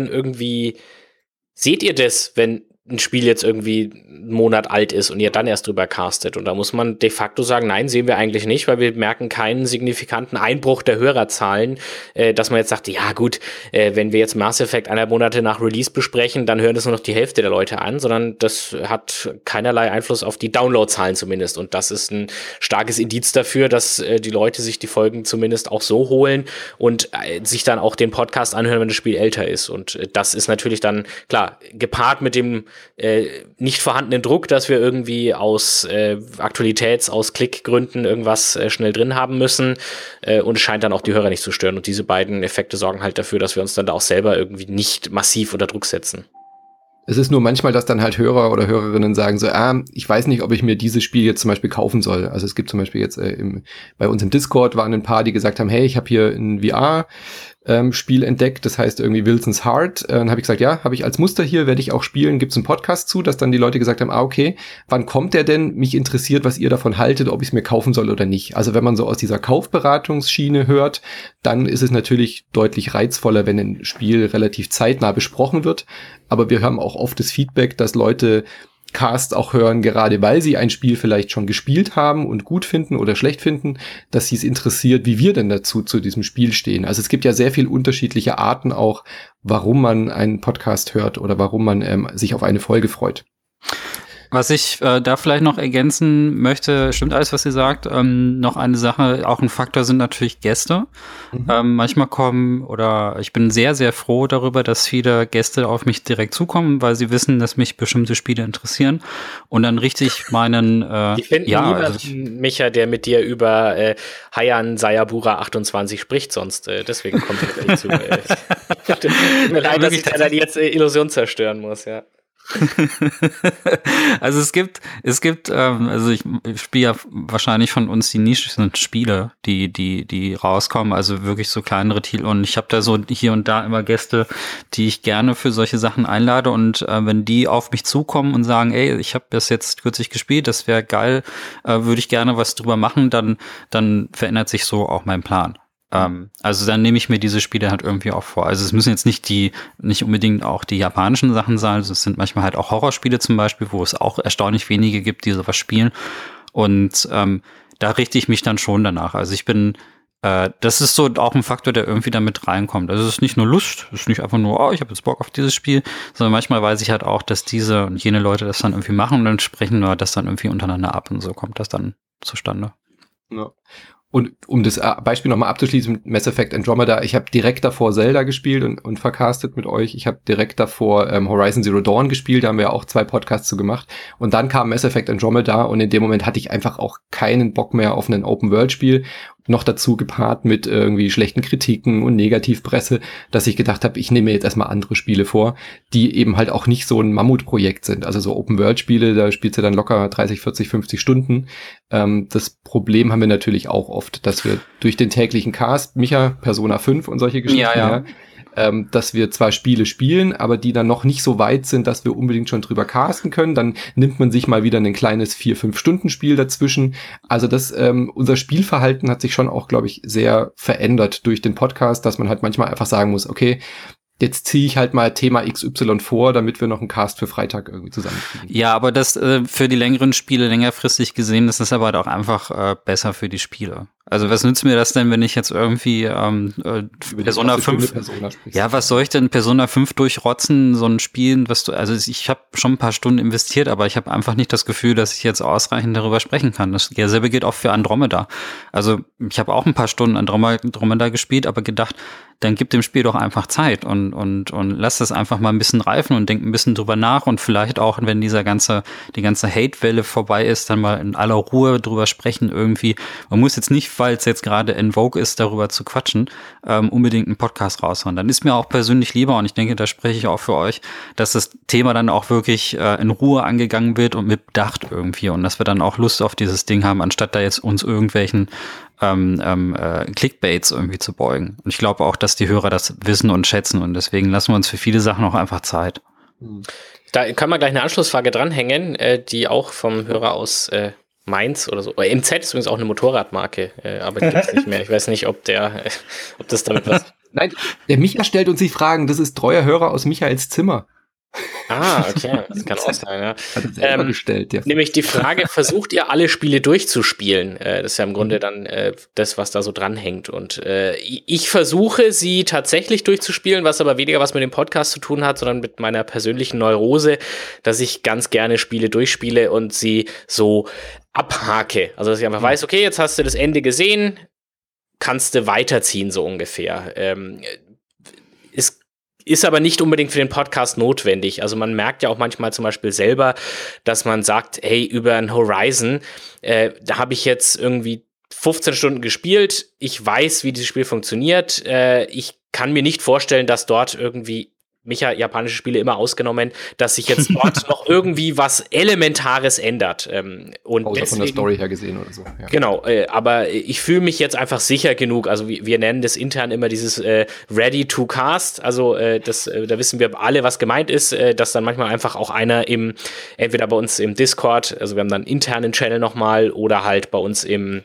Speaker 2: seht ihr das, wenn ein Spiel jetzt irgendwie einen Monat alt ist und ihr dann erst drüber castet? Und da muss man de facto sagen, nein, sehen wir eigentlich nicht, weil wir merken keinen signifikanten Einbruch der Hörerzahlen, dass man jetzt sagt, ja gut, wenn wir jetzt Mass Effect 1,5 Monate nach Release besprechen, dann hören das nur noch die Hälfte der Leute an, sondern das hat keinerlei Einfluss auf die Downloadzahlen zumindest. Und das ist ein starkes Indiz dafür, dass die Leute sich die Folgen zumindest auch so holen und sich dann auch den Podcast anhören, wenn das Spiel älter ist. Und das ist natürlich dann, klar, gepaart mit dem nicht vorhandenen Druck, dass wir irgendwie aus aus Klickgründen irgendwas schnell drin haben müssen und es scheint dann auch die Hörer nicht zu stören und diese beiden Effekte sorgen halt dafür, dass wir uns dann da auch selber irgendwie nicht massiv unter Druck setzen.
Speaker 1: Es ist nur manchmal, dass dann halt Hörer oder Hörerinnen sagen so, ich weiß nicht, ob ich mir dieses Spiel jetzt zum Beispiel kaufen soll. Also es gibt zum Beispiel jetzt bei uns im Discord waren ein paar, die gesagt haben, hey, ich habe hier ein VR-Spiel entdeckt, das heißt irgendwie Wilson's Heart. Dann habe ich gesagt, ja, habe ich als Muster hier, werde ich auch spielen, gibt's einen Podcast zu, dass dann die Leute gesagt haben, okay, wann kommt der denn? Mich interessiert, was ihr davon haltet, ob ich es mir kaufen soll oder nicht. Also wenn man so aus dieser Kaufberatungsschiene hört, dann ist es natürlich deutlich reizvoller, wenn ein Spiel relativ zeitnah besprochen wird. Aber wir haben auch oft das Feedback, dass Leute Cast auch hören, gerade weil sie ein Spiel vielleicht schon gespielt haben und gut finden oder schlecht finden, dass sie es interessiert, wie wir denn dazu zu diesem Spiel stehen. Also es gibt ja sehr viel unterschiedliche Arten auch, warum man einen Podcast hört oder warum man sich auf eine Folge freut.
Speaker 3: Was ich da vielleicht noch ergänzen möchte, stimmt alles, was ihr sagt. Noch eine Sache, auch ein Faktor sind natürlich Gäste. Manchmal ich bin sehr, sehr froh darüber, dass viele Gäste auf mich direkt zukommen, weil sie wissen, dass mich bestimmte Spiele interessieren. Und dann richtig meinen
Speaker 2: die finden niemanden, Micha, der mit dir über Hayan Sayabura 28 spricht, sonst deswegen kommt er nicht zu. Tut mir leid, dass ich leider jetzt Illusion zerstören muss, ja.
Speaker 3: Also es gibt, also ich spiele ja wahrscheinlich von uns die nischigsten Spiele, die rauskommen, also wirklich so kleinere Titel und ich habe da so hier und da immer Gäste, die ich gerne für solche Sachen einlade und wenn die auf mich zukommen und sagen, ey, ich habe das jetzt kürzlich gespielt, das wäre geil, würde ich gerne was drüber machen, dann verändert sich so auch mein Plan. Also dann nehme ich mir diese Spiele halt irgendwie auch vor. Also es müssen jetzt nicht unbedingt auch die japanischen Sachen sein. Also es sind manchmal halt auch Horrorspiele zum Beispiel, wo es auch erstaunlich wenige gibt, die sowas spielen. Und da richte ich mich dann schon danach. Also ich bin, das ist so auch ein Faktor, der irgendwie damit reinkommt. Also es ist nicht nur Lust, es ist nicht einfach nur, ich habe jetzt Bock auf dieses Spiel, sondern manchmal weiß ich halt auch, dass diese und jene Leute das dann irgendwie machen und dann sprechen wir das dann irgendwie untereinander ab und so kommt das dann zustande.
Speaker 1: Ja. Und um das Beispiel nochmal abzuschließen mit Mass Effect Andromeda, ich habe direkt davor Zelda gespielt und vercastet mit euch. Ich habe direkt davor Horizon Zero Dawn gespielt, da haben wir ja auch 2 Podcasts zu gemacht. Und dann kam Mass Effect Andromeda und in dem Moment hatte ich einfach auch keinen Bock mehr auf ein Open-World-Spiel. noch dazu gepaart mit irgendwie schlechten Kritiken und Negativpresse, dass ich gedacht habe, ich nehme mir jetzt erstmal andere Spiele vor, die eben halt auch nicht so ein Mammutprojekt sind. Also so Open-World-Spiele, da spielst du dann locker 30, 40, 50 Stunden. Das Problem haben wir natürlich auch oft, dass wir durch den täglichen Cast, Micha, Persona 5 und solche Geschichten, dass wir zwar Spiele spielen, aber die dann noch nicht so weit sind, dass wir unbedingt schon drüber casten können. Dann nimmt man sich mal wieder ein kleines 4-5-Stunden-Spiel dazwischen. Also unser Spielverhalten hat sich schon auch, glaube ich, sehr verändert durch den Podcast, dass man halt manchmal einfach sagen muss, okay, jetzt ziehe ich halt mal Thema XY vor, damit wir noch einen Cast für Freitag irgendwie zusammenkriegen.
Speaker 3: Ja, aber das für die längeren Spiele längerfristig gesehen, das ist aber halt auch einfach besser für die Spiele. Also was nützt mir das denn, wenn ich jetzt irgendwie Persona 5... Ja, was soll ich denn Persona 5 durchrotzen, so ein Spiel, also ich habe schon ein paar Stunden investiert, aber ich habe einfach nicht das Gefühl, dass ich jetzt ausreichend darüber sprechen kann. Dasselbe gilt auch für Andromeda. Also ich habe auch ein paar Stunden Andromeda gespielt, aber gedacht, dann gib dem Spiel doch einfach Zeit und lass das einfach mal ein bisschen reifen und denk ein bisschen drüber nach und vielleicht auch, wenn die ganze Hate-Welle vorbei ist, dann mal in aller Ruhe drüber sprechen irgendwie. Man muss jetzt nicht, weil es jetzt gerade en vogue ist, darüber zu quatschen, unbedingt einen Podcast raushauen. Dann ist mir auch persönlich lieber, und ich denke, da spreche ich auch für euch, dass das Thema dann auch wirklich in Ruhe angegangen wird und mit Bedacht irgendwie und dass wir dann auch Lust auf dieses Ding haben, anstatt da jetzt uns irgendwelchen Clickbaits irgendwie zu beugen. Und ich glaube auch, dass die Hörer das wissen und schätzen und deswegen lassen wir uns für viele Sachen auch einfach Zeit.
Speaker 2: Da kann man gleich eine Anschlussfrage dranhängen, die auch vom Hörer aus Mainz oder so. MZ ist übrigens auch eine Motorradmarke, aber die gibt's nicht mehr. Ich weiß nicht, ob das damit was...
Speaker 1: Nein, der Micha stellt uns die Fragen. Das ist treuer Hörer aus Michaels Zimmer.
Speaker 2: Ah, okay, das kann auch sein, ja.
Speaker 1: Hat er selber gestellt, ja.
Speaker 2: Nämlich die Frage, versucht ihr alle Spiele durchzuspielen? Das ist ja im Grunde dann das, was da so dranhängt. Und ich versuche, sie tatsächlich durchzuspielen, was aber weniger was mit dem Podcast zu tun hat, sondern mit meiner persönlichen Neurose, dass ich ganz gerne Spiele durchspiele und sie so abhake. Also, dass ich einfach weiß, okay, jetzt hast du das Ende gesehen, kannst du weiterziehen, so ungefähr. Ist aber nicht unbedingt für den Podcast notwendig. Also man merkt ja auch manchmal zum Beispiel selber, dass man sagt, hey, über ein Horizon, da habe ich jetzt irgendwie 15 Stunden gespielt. Ich weiß, wie dieses Spiel funktioniert. Ich kann mir nicht vorstellen, dass dort irgendwie, Micha, japanische Spiele immer ausgenommen, dass sich jetzt dort noch irgendwie was Elementares ändert. Und
Speaker 1: außer deswegen, von der Story her gesehen oder so. Ja.
Speaker 2: Genau, aber ich fühle mich jetzt einfach sicher genug. Also wir nennen das intern immer dieses Ready to Cast. Also da wissen wir alle, was gemeint ist, dass dann manchmal einfach auch einer entweder bei uns im Discord, also wir haben dann einen internen Channel nochmal, oder halt bei uns in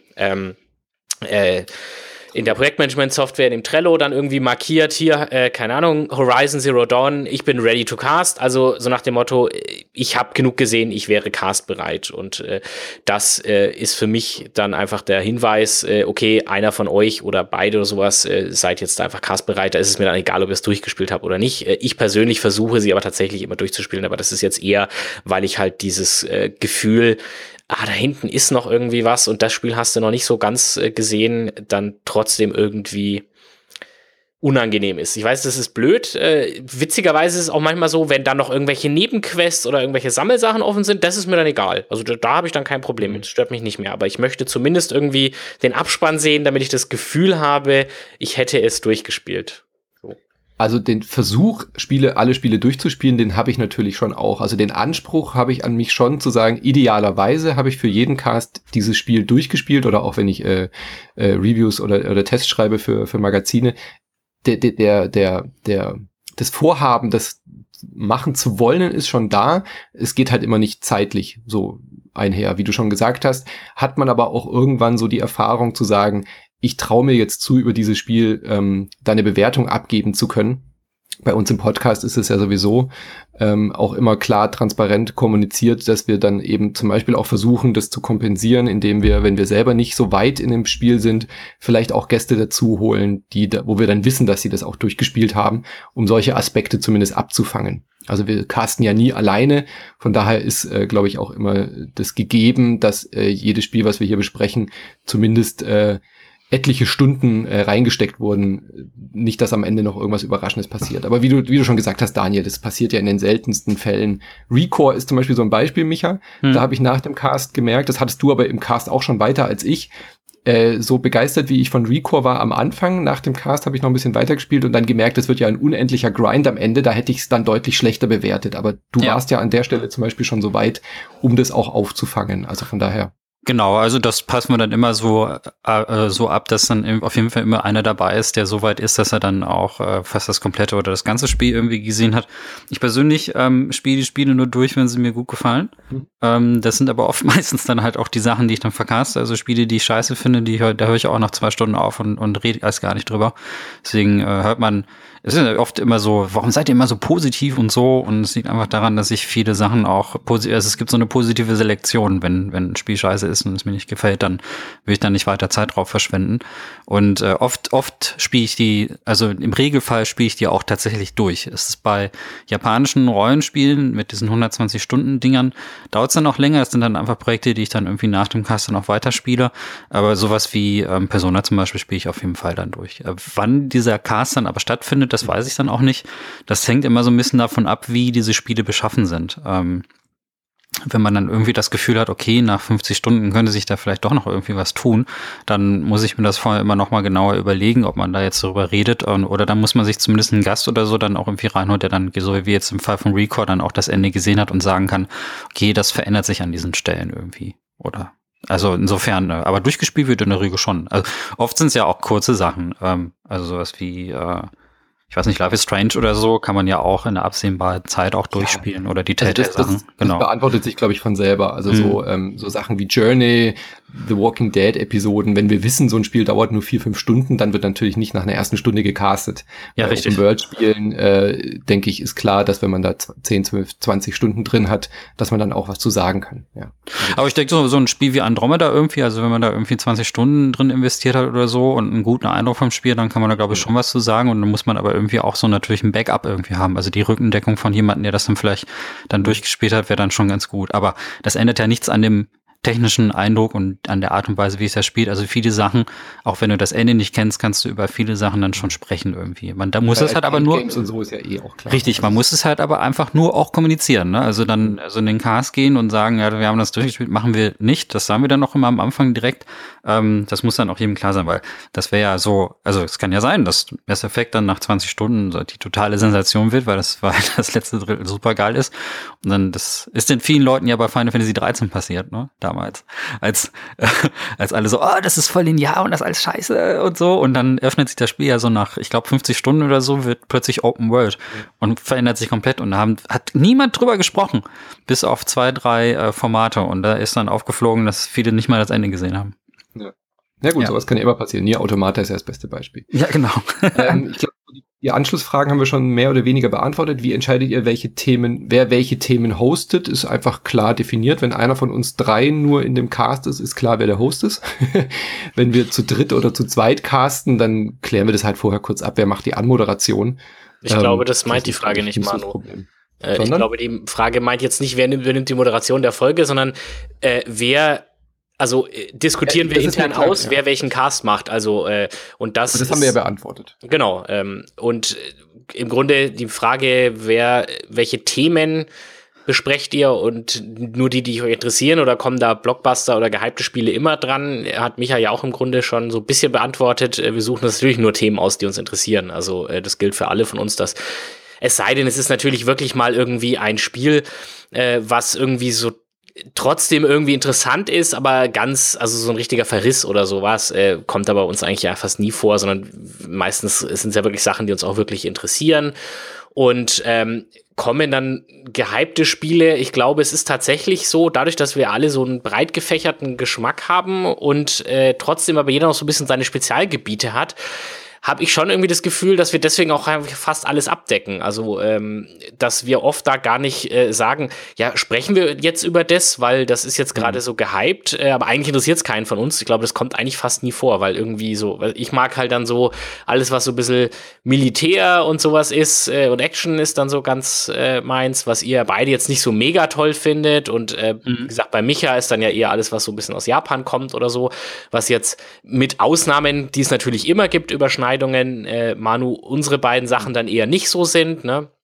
Speaker 2: der Projektmanagement-Software, in dem Trello, dann irgendwie markiert, hier, keine Ahnung, Horizon Zero Dawn, ich bin ready to cast, also so nach dem Motto, ich habe genug gesehen, ich wäre castbereit und das ist für mich dann einfach der Hinweis, okay, einer von euch oder beide oder sowas seid jetzt einfach castbereit, da ist es mir dann egal, ob ihr es durchgespielt habt oder nicht. Ich persönlich versuche sie aber tatsächlich immer durchzuspielen, aber das ist jetzt eher, weil ich halt dieses Gefühl, da hinten ist noch irgendwie was und das Spiel hast du noch nicht so ganz gesehen, dann trotzdem irgendwie unangenehm ist. Ich weiß, das ist blöd. Witzigerweise ist es auch manchmal so, wenn dann noch irgendwelche Nebenquests oder irgendwelche Sammelsachen offen sind, das ist mir dann egal. Also da habe ich dann kein Problem mit. Das stört mich nicht mehr. Aber ich möchte zumindest irgendwie den Abspann sehen, damit ich das Gefühl habe, ich hätte es durchgespielt.
Speaker 1: Also den Versuch, alle Spiele durchzuspielen, den habe ich natürlich schon auch. Also den Anspruch habe ich an mich schon zu sagen, idealerweise habe ich für jeden Cast dieses Spiel durchgespielt oder auch wenn ich Reviews oder Tests schreibe für Magazine. Das Vorhaben, das machen zu wollen, ist schon da. Es geht halt immer nicht zeitlich so einher. Wie du schon gesagt hast, hat man aber auch irgendwann so die Erfahrung zu sagen, ich traue mir jetzt zu, über dieses Spiel da eine Bewertung abgeben zu können. Bei uns im Podcast ist es ja sowieso auch immer klar, transparent kommuniziert, dass wir dann eben zum Beispiel auch versuchen, das zu kompensieren, indem wir, wenn wir selber nicht so weit in dem Spiel sind, vielleicht auch Gäste dazu holen, wo wir dann wissen, dass sie das auch durchgespielt haben, um solche Aspekte zumindest abzufangen. Also wir casten ja nie alleine, von daher ist, glaube ich, auch immer das gegeben, dass jedes Spiel, was wir hier besprechen, zumindest etliche Stunden reingesteckt wurden, nicht, dass am Ende noch irgendwas Überraschendes passiert. Aber wie du schon gesagt hast, Daniel, das passiert ja in den seltensten Fällen. Recore ist zum Beispiel so ein Beispiel, Micha. Da habe ich nach dem Cast gemerkt, das hattest du aber im Cast auch schon weiter als ich. so begeistert, wie ich von Recore war am Anfang. Nach dem Cast habe ich noch ein bisschen weitergespielt und dann gemerkt, es wird ja ein unendlicher Grind am Ende. Da hätte ich es dann deutlich schlechter bewertet. Aber du warst ja an der Stelle zum Beispiel schon so weit, um das auch aufzufangen. Also von daher.
Speaker 3: Genau, also das passen wir dann immer so ab, dass dann auf jeden Fall immer einer dabei ist, der so weit ist, dass er dann auch fast das komplette oder das ganze Spiel irgendwie gesehen hat. Ich persönlich spiele die Spiele nur durch, wenn sie mir gut gefallen. Das sind aber oft meistens dann halt auch die Sachen, die ich dann verkaste. Also Spiele, die ich scheiße finde, da höre ich auch nach 2 Stunden auf und rede erst gar nicht drüber. Deswegen hört man, es ist ja oft immer so, warum seid ihr immer so positiv und so? Und es liegt einfach daran, dass ich viele Sachen auch also es gibt so eine positive Selektion. Wenn ein Spiel scheiße ist und es mir nicht gefällt, dann will ich da nicht weiter Zeit drauf verschwenden. Und oft spiele ich die, also im Regelfall spiele ich die auch tatsächlich durch. Es ist bei japanischen Rollenspielen mit diesen 120-Stunden-Dingern, dauert es dann auch länger. Das sind dann einfach Projekte, die ich dann irgendwie nach dem Cast dann auch weiterspiele. Aber sowas wie Persona zum Beispiel spiele ich auf jeden Fall dann durch. Wann dieser Cast dann aber stattfindet, das weiß ich dann auch nicht. Das hängt immer so ein bisschen davon ab, wie diese Spiele beschaffen sind. Wenn man dann irgendwie das Gefühl hat, okay, nach 50 Stunden könnte sich da vielleicht doch noch irgendwie was tun, dann muss ich mir das vorher immer noch mal genauer überlegen, ob man da jetzt darüber redet, oder dann muss man sich zumindest einen Gast oder so dann auch irgendwie reinholen, der dann, so wie jetzt im Fall von Recore, dann auch das Ende gesehen hat und sagen kann, okay, das verändert sich an diesen Stellen irgendwie, oder? Also insofern, aber durchgespielt wird in der Regel schon. Also oft sind es ja auch kurze Sachen, also sowas wie ich weiß nicht, Life is Strange oder so, kann man ja auch in der absehbaren Zeit auch durchspielen, oder die Telltale-Sachen.
Speaker 1: Genau. Das beantwortet sich, glaube ich, von selber. Also so Sachen wie Journey, The Walking Dead Episoden, wenn wir wissen, so ein Spiel dauert nur 4-5 Stunden, dann wird natürlich nicht nach einer ersten Stunde gecastet.
Speaker 3: Ja, richtig.
Speaker 1: Open World Spielen, denke ich, ist klar, dass wenn man da 10, 12, 20 Stunden drin hat, dass man dann auch was zu sagen kann. Ja.
Speaker 3: Aber ich denke, so ein Spiel wie Andromeda irgendwie, also wenn man da irgendwie 20 Stunden drin investiert hat oder so und einen guten Eindruck vom Spiel, dann kann man da, glaube ich, schon was zu sagen, und dann muss man aber irgendwie auch so natürlich ein Backup irgendwie haben. Also die Rückendeckung von jemandem, der das dann vielleicht dann durchgespielt hat, wäre dann schon ganz gut. Aber das ändert ja nichts an dem technischen Eindruck und an der Art und Weise, wie es ja spielt. Also viele Sachen, auch wenn du das Ende nicht kennst, kannst du über viele Sachen dann schon sprechen irgendwie. Da muss es halt aber nur...
Speaker 1: Games und so ist ja auch klar.
Speaker 3: Richtig, man muss es halt aber einfach nur auch kommunizieren. Ne? Also dann in den Cast gehen und sagen, ja, wir haben das durchgespielt, machen wir nicht. Das sagen wir dann noch immer am Anfang direkt. Das muss dann auch jedem klar sein, weil das wäre ja so, also es kann ja sein, dass Mass Effect dann nach 20 Stunden so die totale Sensation wird, weil das letzte Drittel super geil ist. Und dann, das ist den vielen Leuten ja bei Final Fantasy 13 passiert, ne? Damals. Als alle so, oh, das ist voll linear und das ist alles scheiße und so. Und dann öffnet sich das Spiel ja so nach, ich glaube, 50 Stunden oder so, wird plötzlich Open World und verändert sich komplett. Und da hat niemand drüber gesprochen, bis auf 2, 3 Formate. Und da ist dann aufgeflogen, dass viele nicht mal das Ende gesehen haben.
Speaker 1: Ja. Ja gut, sowas kann ja immer passieren. Nier Automata ist ja das beste Beispiel.
Speaker 3: Ja, genau.
Speaker 1: Ich glaube, die Anschlussfragen haben wir schon mehr oder weniger beantwortet. Wie entscheidet ihr, wer welche Themen hostet? Ist einfach klar definiert. Wenn einer von uns 3 nur in dem Cast ist klar, wer der Host ist. Wenn wir zu dritt oder zu zweit casten, dann klären wir das halt vorher kurz ab. Wer macht die Anmoderation?
Speaker 2: Ich glaube, das meint die Frage nicht, Manu. Ich glaube, die Frage meint jetzt nicht, wer nimmt die Moderation der Folge, sondern diskutieren wir intern aus, wer welchen Cast macht. Also und das
Speaker 1: haben wir ja beantwortet.
Speaker 2: Genau. Und im Grunde die Frage, welche Themen besprecht ihr, und nur die euch interessieren, oder kommen da Blockbuster oder gehypte Spiele immer dran? Hat Micha ja auch im Grunde schon so ein bisschen beantwortet. Wir suchen natürlich nur Themen aus, die uns interessieren. Also das gilt für alle von uns, dass es sei denn, es ist natürlich wirklich mal irgendwie ein Spiel, was irgendwie so trotzdem irgendwie interessant ist, aber also so ein richtiger Verriss oder sowas kommt da bei uns eigentlich ja fast nie vor, sondern meistens sind es ja wirklich Sachen, die uns auch wirklich interessieren. Und kommen dann gehypte Spiele. Ich glaube, es ist tatsächlich so, dadurch, dass wir alle so einen breit gefächerten Geschmack haben und trotzdem aber jeder noch so ein bisschen seine Spezialgebiete hat, habe ich schon irgendwie das Gefühl, dass wir deswegen auch fast alles abdecken. Also, dass wir oft da gar nicht sagen, ja, sprechen wir jetzt über das, weil das ist jetzt gerade so gehypt, aber eigentlich interessiert es keinen von uns. Ich glaube, das kommt eigentlich fast nie vor, weil irgendwie so, weil ich mag halt dann so alles, was so ein bisschen Militär und sowas ist und Action ist dann so ganz meins, was ihr beide jetzt nicht so mega toll findet. Und wie gesagt, bei Micha ist dann ja eher alles, was so ein bisschen aus Japan kommt oder so, was jetzt mit Ausnahmen, die es natürlich immer gibt, Überschneidungen, Manu, unsere beiden Sachen dann eher nicht so sind, ne?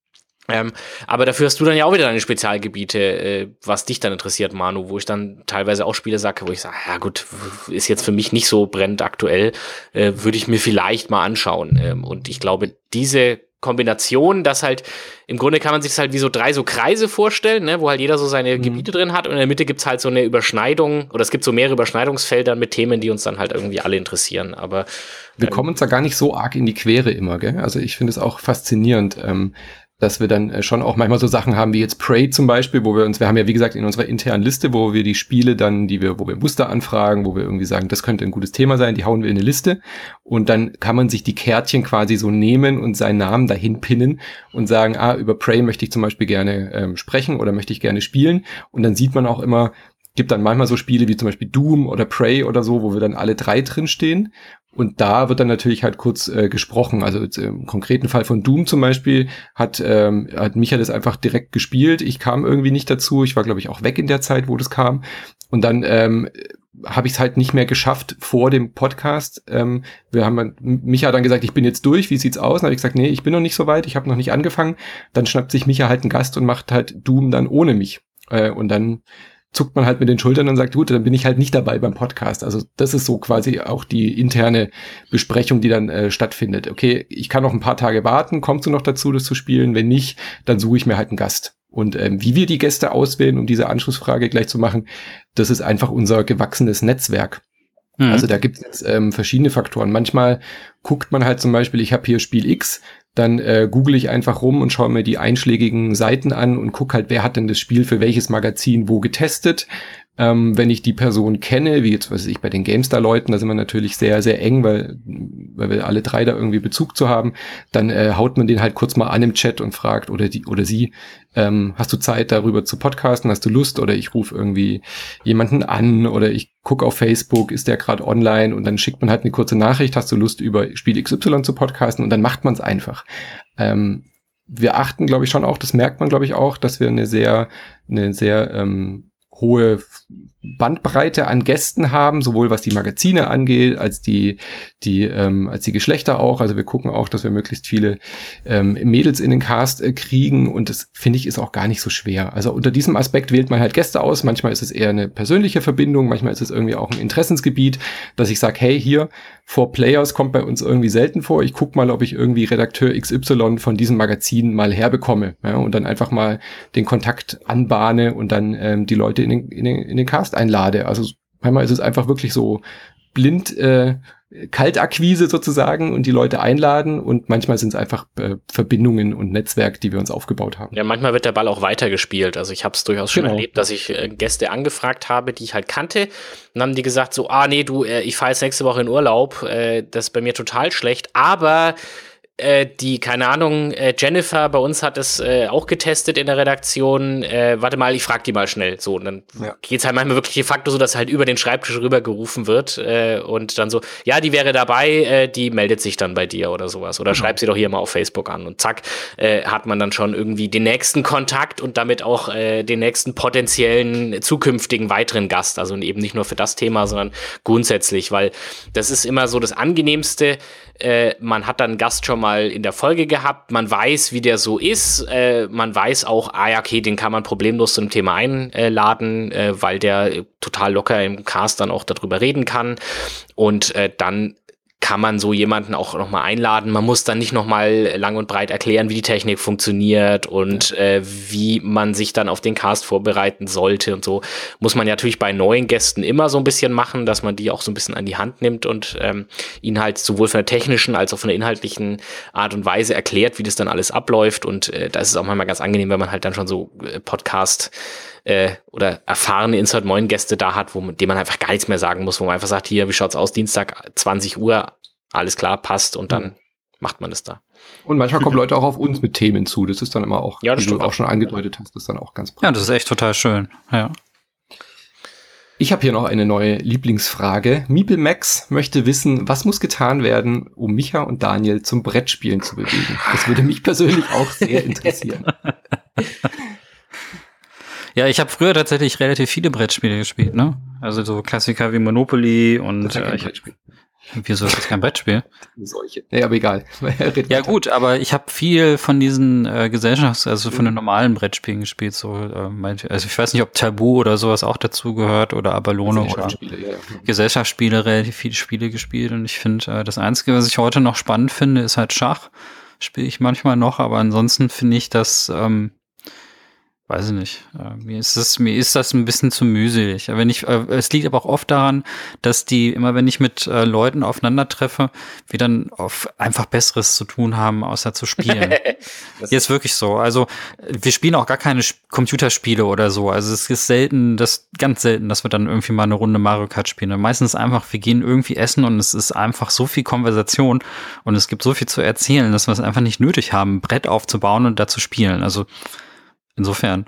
Speaker 2: Aber dafür hast du dann ja auch wieder deine Spezialgebiete, was dich dann interessiert, Manu, wo ich dann teilweise auch Spiele sage, wo ich sage, ja gut, ist jetzt für mich nicht so brennend aktuell, würde ich mir vielleicht mal anschauen. Und ich glaube, diese Kombination, dass halt, im Grunde kann man sich das halt wie so 3 so Kreise vorstellen, ne, wo halt jeder so seine Gebiete drin hat und in der Mitte gibt's halt so eine Überschneidung, oder es gibt so mehrere Überschneidungsfelder mit Themen, die uns dann halt irgendwie alle interessieren, aber
Speaker 1: wir kommen uns da gar nicht so arg in die Quere immer, gell? Also ich finde es auch faszinierend, dass wir dann schon auch manchmal so Sachen haben wie jetzt Prey zum Beispiel, wir haben ja wie gesagt in unserer internen Liste, wo wir die Spiele dann, wo wir Muster anfragen, wo wir irgendwie sagen, das könnte ein gutes Thema sein, die hauen wir in eine Liste und dann kann man sich die Kärtchen quasi so nehmen und seinen Namen dahin pinnen und sagen, über Prey möchte ich zum Beispiel gerne sprechen oder möchte ich gerne spielen und dann sieht man auch immer, gibt dann manchmal so Spiele wie zum Beispiel Doom oder Prey oder so, wo wir dann alle 3 drinstehen. Und da wird dann natürlich halt kurz gesprochen. Also im konkreten Fall von Doom zum Beispiel hat Michael das einfach direkt gespielt. Ich kam irgendwie nicht dazu. Ich war, glaube ich, auch weg in der Zeit, wo das kam. Und dann habe ich es halt nicht mehr geschafft vor dem Podcast. Micha hat dann gesagt, ich bin jetzt durch. Wie sieht's aus? Dann habe ich gesagt, nee, ich bin noch nicht so weit. Ich habe noch nicht angefangen. Dann schnappt sich Micha halt einen Gast und macht halt Doom dann ohne mich. Und dann zuckt man halt mit den Schultern und sagt, gut, dann bin ich halt nicht dabei beim Podcast. Also das ist so quasi auch die interne Besprechung, die dann stattfindet. Okay, ich kann noch ein paar Tage warten, kommst du noch dazu, das zu spielen? Wenn nicht, dann suche ich mir halt einen Gast. Und wie wir die Gäste auswählen, um diese Anschlussfrage gleich zu machen, das ist einfach unser gewachsenes Netzwerk. Also da gibt es verschiedene Faktoren. Manchmal guckt man halt zum Beispiel, ich habe hier Spiel X, dann google ich einfach rum und schaue mir die einschlägigen Seiten an und gucke halt, wer hat denn das Spiel für welches Magazin wo getestet. Wenn ich die Person kenne, wie jetzt, was weiß ich, bei den GameStar-Leuten, da sind wir natürlich sehr, sehr eng, weil wir alle 3 da irgendwie Bezug zu haben, dann haut man den halt kurz mal an im Chat und fragt, oder sie, hast du Zeit, darüber zu podcasten, hast du Lust, oder ich rufe irgendwie jemanden an, oder ich gucke auf Facebook, ist der gerade online, und dann schickt man halt eine kurze Nachricht, hast du Lust, über Spiel XY zu podcasten, und dann macht man es einfach. Wir achten, glaube ich, schon auch, das merkt man, glaube ich, auch, dass wir eine sehr hohe Bandbreite an Gästen haben, sowohl was die Magazine angeht, als die Geschlechter auch. Also wir gucken auch, dass wir möglichst viele Mädels in den Cast kriegen, und das, finde ich, ist auch gar nicht so schwer. Also unter diesem Aspekt wählt man halt Gäste aus. Manchmal ist es eher eine persönliche Verbindung, manchmal ist es irgendwie auch ein Interessensgebiet, dass ich sage, hey, hier, 4Players kommt bei uns irgendwie selten vor. Ich guck mal, ob ich irgendwie Redakteur XY von diesem Magazin mal herbekomme, ja, und dann einfach mal den Kontakt anbahne und dann die Leute in den Cast einlade. Also manchmal ist es einfach wirklich so blind Kaltakquise sozusagen und die Leute einladen, und manchmal sind es einfach Verbindungen und Netzwerk, die wir uns aufgebaut haben.
Speaker 2: Ja, manchmal wird der Ball auch weitergespielt. Also ich habe es durchaus schon erlebt, dass ich Gäste angefragt habe, die ich halt kannte, und dann haben die gesagt so, nee, ich fahre jetzt nächste Woche in Urlaub, das ist bei mir total schlecht, aber keine Ahnung, Jennifer bei uns hat es auch getestet in der Redaktion. Warte mal, ich frag die mal schnell. So, und dann geht's halt manchmal wirklich de facto so, dass halt über den Schreibtisch rübergerufen wird und dann so, ja, die wäre dabei, die meldet sich dann bei dir oder sowas. Oder schreib sie doch hier mal auf Facebook an. Und zack, hat man dann schon irgendwie den nächsten Kontakt und damit auch den nächsten potenziellen zukünftigen weiteren Gast. Also eben nicht nur für das Thema, sondern grundsätzlich, weil das ist immer so das Angenehmste. Man hat dann einen Gast schon mal in der Folge gehabt, man weiß, wie der so ist, man weiß auch, ja, okay, den kann man problemlos zu einem Thema einladen, weil der total locker im Cast dann auch darüber reden kann, und dann kann man so jemanden auch nochmal einladen. Man muss dann nicht nochmal lang und breit erklären, wie die Technik funktioniert und wie man sich dann auf den Cast vorbereiten sollte und so. Muss man ja natürlich bei neuen Gästen immer so ein bisschen machen, dass man die auch so ein bisschen an die Hand nimmt und ihnen halt sowohl von der technischen als auch von der inhaltlichen Art und Weise erklärt, wie das dann alles abläuft. Und das ist auch manchmal ganz angenehm, wenn man halt dann schon so Podcast oder erfahrene Insert Moin Gäste da hat, dem man einfach gar nichts mehr sagen muss, wo man einfach sagt, hier, wie schaut's aus, Dienstag 20 Uhr, alles klar, passt, und dann macht man das da.
Speaker 1: Und manchmal kommen Leute auch auf uns mit Themen zu, das ist dann immer auch,
Speaker 2: ja,
Speaker 1: wie du auch schon angedeutet hast, das ist dann auch ganz praktisch.
Speaker 3: Ja, das ist echt total schön, ja.
Speaker 1: Ich habe hier noch eine neue Lieblingsfrage. Meeple Max möchte wissen, was muss getan werden, um Micha und Daniel zum Brettspielen zu bewegen? Das würde mich persönlich auch sehr interessieren.
Speaker 3: Ja, ich habe früher tatsächlich relativ viele Brettspiele gespielt, ne? Also so Klassiker wie Monopoly und Wieso ist das kein Brettspiel?
Speaker 1: Solche. Nee, aber egal.
Speaker 3: Ja gut, aber ich habe viel von diesen also von den normalen Brettspielen gespielt. So, also ich weiß nicht, ob Tabu oder sowas auch dazu gehört oder Abalone oder Gesellschaftsspiele, relativ viele Spiele gespielt. Und ich finde, das Einzige, was ich heute noch spannend finde, ist halt Schach. Spiele ich manchmal noch, aber ansonsten finde ich das weiß ich nicht. Mir ist das ein bisschen zu mühselig. Es liegt aber auch oft daran, dass immer wenn ich mit Leuten aufeinander treffe, wir dann einfach Besseres zu tun haben, außer zu spielen. Jetzt wirklich so. Also wir spielen auch gar keine Computerspiele oder so. Also es ist ganz selten, dass wir dann irgendwie mal eine Runde Mario Kart spielen. Und meistens einfach, wir gehen irgendwie essen und es ist einfach so viel Konversation und es gibt so viel zu erzählen, dass wir es einfach nicht nötig haben, ein Brett aufzubauen und da zu spielen. Also insofern,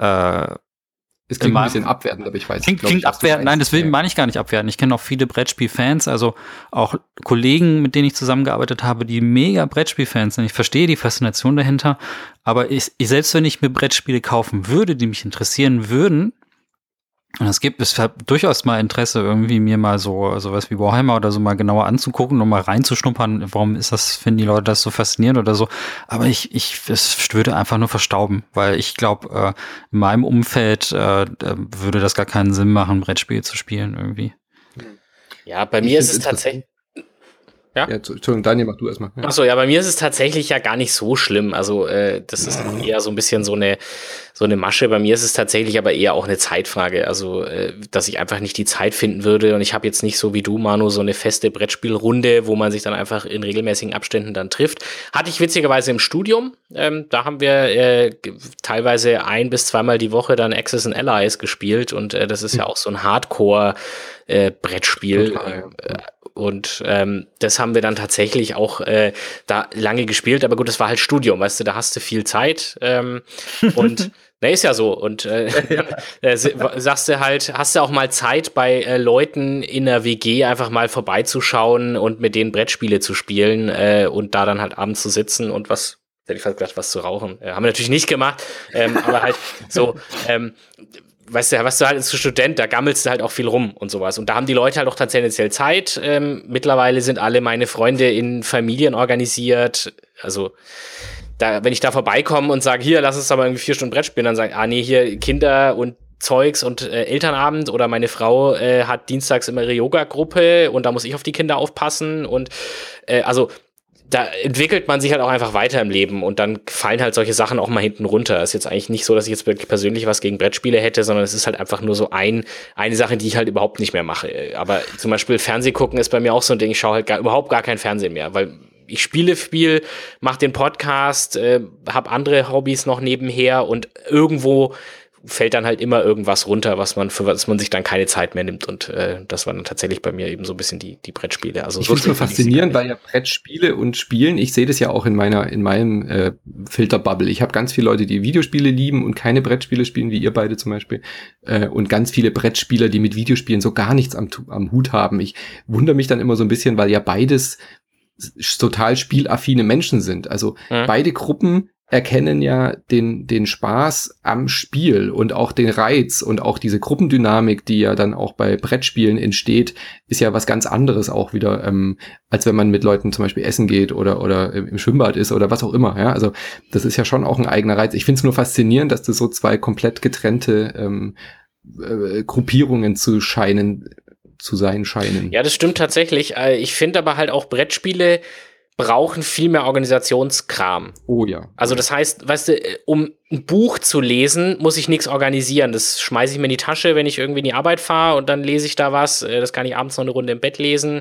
Speaker 1: es klingt ein bisschen abwertend, aber ich weiß nicht.
Speaker 3: Klingt abwertend, nein, deswegen meine ich gar nicht abwertend. Ich kenne auch viele Brettspiel-Fans, also auch Kollegen, mit denen ich zusammengearbeitet habe, die mega Brettspiel-Fans sind. Ich verstehe die Faszination dahinter, aber selbst wenn ich mir Brettspiele kaufen würde, die mich interessieren würden, und es hat durchaus mal Interesse, irgendwie mir mal sowas wie Warhammer oder so mal genauer anzugucken und mal reinzuschnuppern. Warum finden die Leute das so faszinierend oder so? Aber es würde einfach nur verstauben, weil ich glaube, in meinem Umfeld würde das gar keinen Sinn machen, Brettspiele zu spielen irgendwie.
Speaker 2: Ja, bei mir ist es tatsächlich.
Speaker 1: Ja, Entschuldigung, Daniel, mach du erstmal. Ja.
Speaker 2: Achso, ja, bei mir ist es tatsächlich ja gar nicht so schlimm. Also, das ist eher so ein bisschen so eine Masche. Bei mir ist es tatsächlich aber eher auch eine Zeitfrage. Also, dass ich einfach nicht die Zeit finden würde. Und ich habe jetzt nicht so wie du, Manu, so eine feste Brettspielrunde, wo man sich dann einfach in regelmäßigen Abständen dann trifft. Hatte ich witzigerweise im Studium. Da haben wir teilweise 1- bis 2-mal die Woche dann Axis and Allies gespielt. Und das ist ja auch so ein Hardcore-Brettspiel.
Speaker 1: Total, ja.
Speaker 2: Und das haben wir dann tatsächlich auch da lange gespielt, aber gut, das war halt Studium, weißt du, da hast du viel Zeit und na, ist ja so. Und sagst du halt, hast du auch mal Zeit bei Leuten in der WG einfach mal vorbeizuschauen und mit denen Brettspiele zu spielen und da dann halt abends zu sitzen und hätte ich fast gedacht, was zu rauchen. Haben wir natürlich nicht gemacht, aber halt so, weißt du, was du halt als Student, da gammelst du halt auch viel rum und sowas. Und da haben die Leute halt auch tendenziell Zeit. Mittlerweile sind alle meine Freunde in Familien organisiert. Also, wenn ich da vorbeikomme und sage, hier, lass uns aber irgendwie 4 Stunden Brett spielen, dann sagen, nee, hier Kinder und Zeugs und Elternabend oder meine Frau hat dienstags immer ihre Yoga-Gruppe und da muss ich auf die Kinder aufpassen und also da entwickelt man sich halt auch einfach weiter im Leben und dann fallen halt solche Sachen auch mal hinten runter. Ist jetzt eigentlich nicht so, dass ich jetzt wirklich persönlich was gegen Brettspiele hätte, sondern es ist halt einfach nur so eine Sache, die ich halt überhaupt nicht mehr mache. Aber zum Beispiel Fernseh gucken ist bei mir auch so ein Ding, ich schaue halt überhaupt gar kein Fernsehen mehr, weil ich spiele viel, mache den Podcast, habe andere Hobbys noch nebenher und irgendwo fällt dann halt immer irgendwas runter, für was man sich dann keine Zeit mehr nimmt. Und das war dann tatsächlich bei mir eben so ein bisschen die Brettspiele. Also
Speaker 1: ich finde es nur faszinierend, weil ja Brettspiele und Spielen, ich sehe das ja auch in meinem Filterbubble. Ich habe ganz viele Leute, die Videospiele lieben und keine Brettspiele spielen, wie ihr beide zum Beispiel. Und ganz viele Brettspieler, die mit Videospielen so gar nichts am Hut haben. Ich wundere mich dann immer so ein bisschen, weil ja beides total spielaffine Menschen sind. Also beide Gruppen erkennen ja den Spaß am Spiel und auch den Reiz und auch diese Gruppendynamik, die ja dann auch bei Brettspielen entsteht, ist ja was ganz anderes auch wieder, als wenn man mit Leuten zum Beispiel essen geht oder im Schwimmbad ist oder was auch immer. Ja, also das ist ja schon auch ein eigener Reiz. Ich finde es nur faszinierend, dass das so zwei komplett getrennte Gruppierungen zu sein scheinen.
Speaker 2: Ja, das stimmt tatsächlich. Ich finde aber halt auch Brettspiele brauchen viel mehr Organisationskram.
Speaker 1: Oh ja.
Speaker 2: Also das heißt, weißt du, um ein Buch zu lesen, muss ich nichts organisieren. Das schmeiße ich mir in die Tasche, wenn ich irgendwie in die Arbeit fahre und dann lese ich da was. Das kann ich abends noch eine Runde im Bett lesen.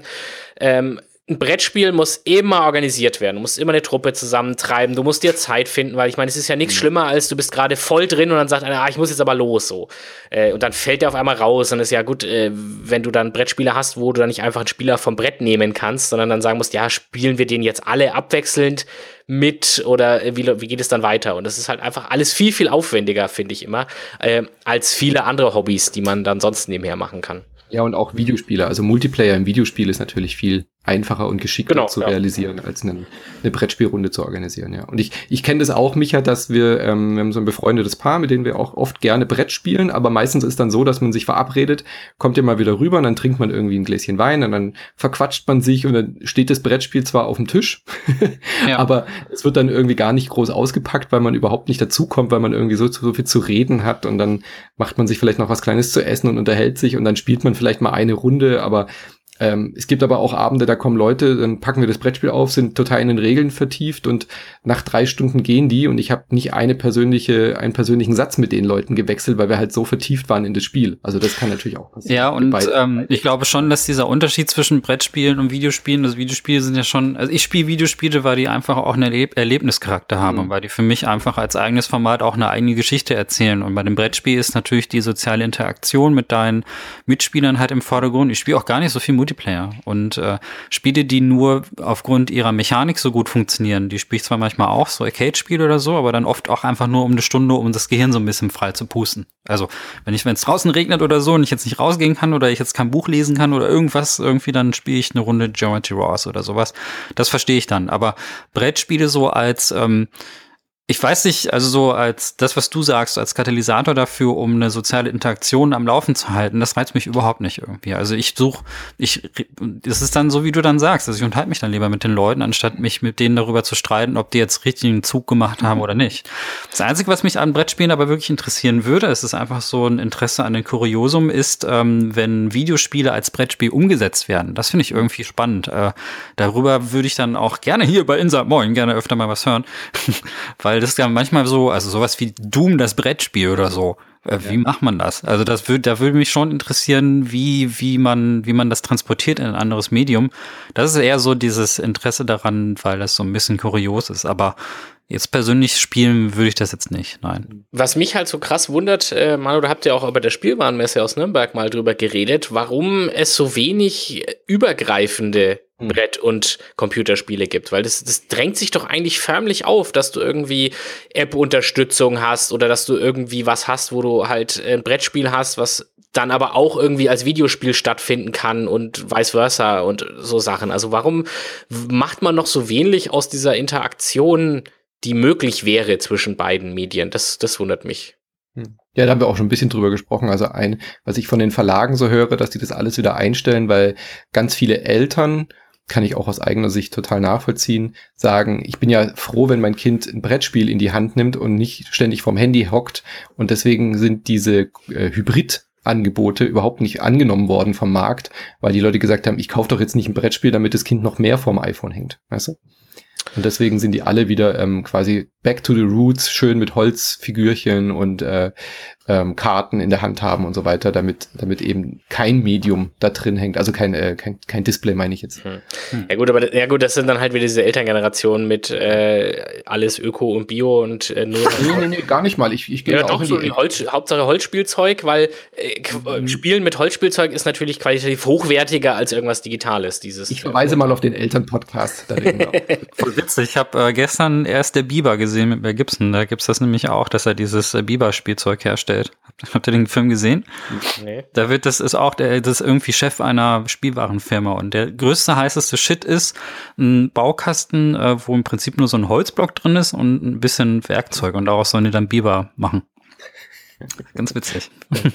Speaker 2: Ein Brettspiel muss immer organisiert werden. Du musst immer eine Truppe zusammentreiben. Du musst dir Zeit finden, weil ich meine, es ist ja nichts schlimmer, als du bist gerade voll drin und dann sagt einer, ich muss jetzt aber los, so. Und dann fällt der auf einmal raus und ist ja gut, wenn du dann Brettspiele hast, wo du dann nicht einfach einen Spieler vom Brett nehmen kannst, sondern dann sagen musst, ja, spielen wir den jetzt alle abwechselnd mit oder wie geht es dann weiter? Und das ist halt einfach alles viel, viel aufwendiger, finde ich immer, als viele andere Hobbys, die man dann sonst nebenher machen kann.
Speaker 1: Ja, und auch Videospiele. Also Multiplayer im Videospiel ist natürlich viel einfacher und geschickter zu realisieren, als eine Brettspielrunde zu organisieren, ja. Und ich kenne das auch, Micha, dass wir haben so ein befreundetes Paar, mit denen wir auch oft gerne Brett spielen, aber meistens ist dann so, dass man sich verabredet, kommt ihr mal wieder rüber und dann trinkt man irgendwie ein Gläschen Wein und dann verquatscht man sich und dann steht das Brettspiel zwar auf dem Tisch, aber es wird dann irgendwie gar nicht groß ausgepackt, weil man überhaupt nicht dazukommt, weil man irgendwie so viel zu reden hat und dann macht man sich vielleicht noch was Kleines zu essen und unterhält sich und dann spielt man vielleicht mal eine Runde, aber es gibt aber auch Abende, da kommen Leute, dann packen wir das Brettspiel auf, sind total in den Regeln vertieft und nach 3 Stunden gehen die und ich habe nicht einen persönlichen Satz mit den Leuten gewechselt, weil wir halt so vertieft waren in das Spiel. Also das kann natürlich auch passieren.
Speaker 3: Ja, und ich glaube schon, dass dieser Unterschied zwischen Brettspielen und Videospielen, also Videospiele sind ja schon, also ich spiele Videospiele, weil die einfach auch einen Erlebnischarakter haben und weil die für mich einfach als eigenes Format auch eine eigene Geschichte erzählen. Und bei dem Brettspiel ist natürlich die soziale Interaktion mit deinen Mitspielern halt im Vordergrund. Ich spiele auch gar nicht so viel Multiplayer und Spiele, die nur aufgrund ihrer Mechanik so gut funktionieren, die spiele ich zwar manchmal auch, so Arcade-Spiele oder so, aber dann oft auch einfach nur um eine Stunde, um das Gehirn so ein bisschen frei zu pusten. Also wenn es draußen regnet oder so und ich jetzt nicht rausgehen kann oder ich jetzt kein Buch lesen kann oder irgendwas, irgendwie dann spiele ich eine Runde Geometry Wars oder sowas. Das verstehe ich dann. Aber Brettspiele so als ich weiß nicht, also so als das, was du sagst, als Katalysator dafür, um eine soziale Interaktion am Laufen zu halten, das reizt mich überhaupt nicht irgendwie. Also das ist dann so, wie du dann sagst, also ich unterhalte mich dann lieber mit den Leuten, anstatt mich mit denen darüber zu streiten, ob die jetzt richtig einen Zug gemacht haben oder nicht. Das Einzige, was mich an Brettspielen aber wirklich interessieren würde, es ist einfach so ein Interesse an den Kuriosum, ist, wenn Videospiele als Brettspiel umgesetzt werden. Das finde ich irgendwie spannend. Darüber würde ich dann auch gerne hier bei Inside Moin gerne öfter mal was hören, weil das ist ja manchmal so, also sowas wie Doom, das Brettspiel oder so. Wie macht man das? Also da würde mich schon interessieren, wie man das transportiert in ein anderes Medium. Das ist eher so dieses Interesse daran, weil das so ein bisschen kurios ist. Aber jetzt persönlich spielen würde ich das jetzt nicht, nein.
Speaker 2: Was mich halt so krass wundert, Manu, da habt ihr auch bei der Spielwarenmesse aus Nürnberg mal drüber geredet, warum es so wenig übergreifende Brett- und Computerspiele gibt, weil das drängt sich doch eigentlich förmlich auf, dass du irgendwie App-Unterstützung hast oder dass du irgendwie was hast, wo du halt ein Brettspiel hast, was dann aber auch irgendwie als Videospiel stattfinden kann und vice versa und so Sachen. Also warum macht man noch so wenig aus dieser Interaktion, die möglich wäre zwischen beiden Medien? Das wundert mich.
Speaker 1: Ja, da haben wir auch schon ein bisschen drüber gesprochen. Also was ich von den Verlagen so höre, dass die das alles wieder einstellen, weil ganz viele Eltern, kann ich auch aus eigener Sicht total nachvollziehen, sagen, ich bin ja froh, wenn mein Kind ein Brettspiel in die Hand nimmt und nicht ständig vorm Handy hockt. Und deswegen sind diese Hybrid-Angebote überhaupt nicht angenommen worden vom Markt, weil die Leute gesagt haben, ich kaufe doch jetzt nicht ein Brettspiel, damit das Kind noch mehr vorm iPhone hängt. Weißt du? Und deswegen sind die alle wieder quasi back to the roots, schön mit Holzfigürchen und Karten in der Hand haben und so weiter, damit eben kein Medium da drin hängt, also kein Display, meine ich jetzt.
Speaker 2: Ja gut, das sind dann halt wieder diese Elterngenerationen mit alles Öko und Bio und nur
Speaker 1: Nee, gar nicht mal. Ich gehe auch in die
Speaker 2: Hauptsache Holzspielzeug, weil Spielen mit Holzspielzeug ist natürlich qualitativ hochwertiger als irgendwas Digitales.
Speaker 1: Ich verweise mal auf den Elternpodcast. Da reden wir auch.
Speaker 3: Voll witzig. Ich habe gestern erst der Biber gesehen mit Mel Gibson. Da gibt's das nämlich auch, dass er dieses Biber-Spielzeug herstellt. Habt ihr den Film gesehen? Nee. Das ist irgendwie Chef einer Spielwarenfirma und der größte, heißeste Shit ist ein Baukasten, wo im Prinzip nur so ein Holzblock drin ist und ein bisschen Werkzeug und daraus sollen die dann Biber machen. Ganz witzig.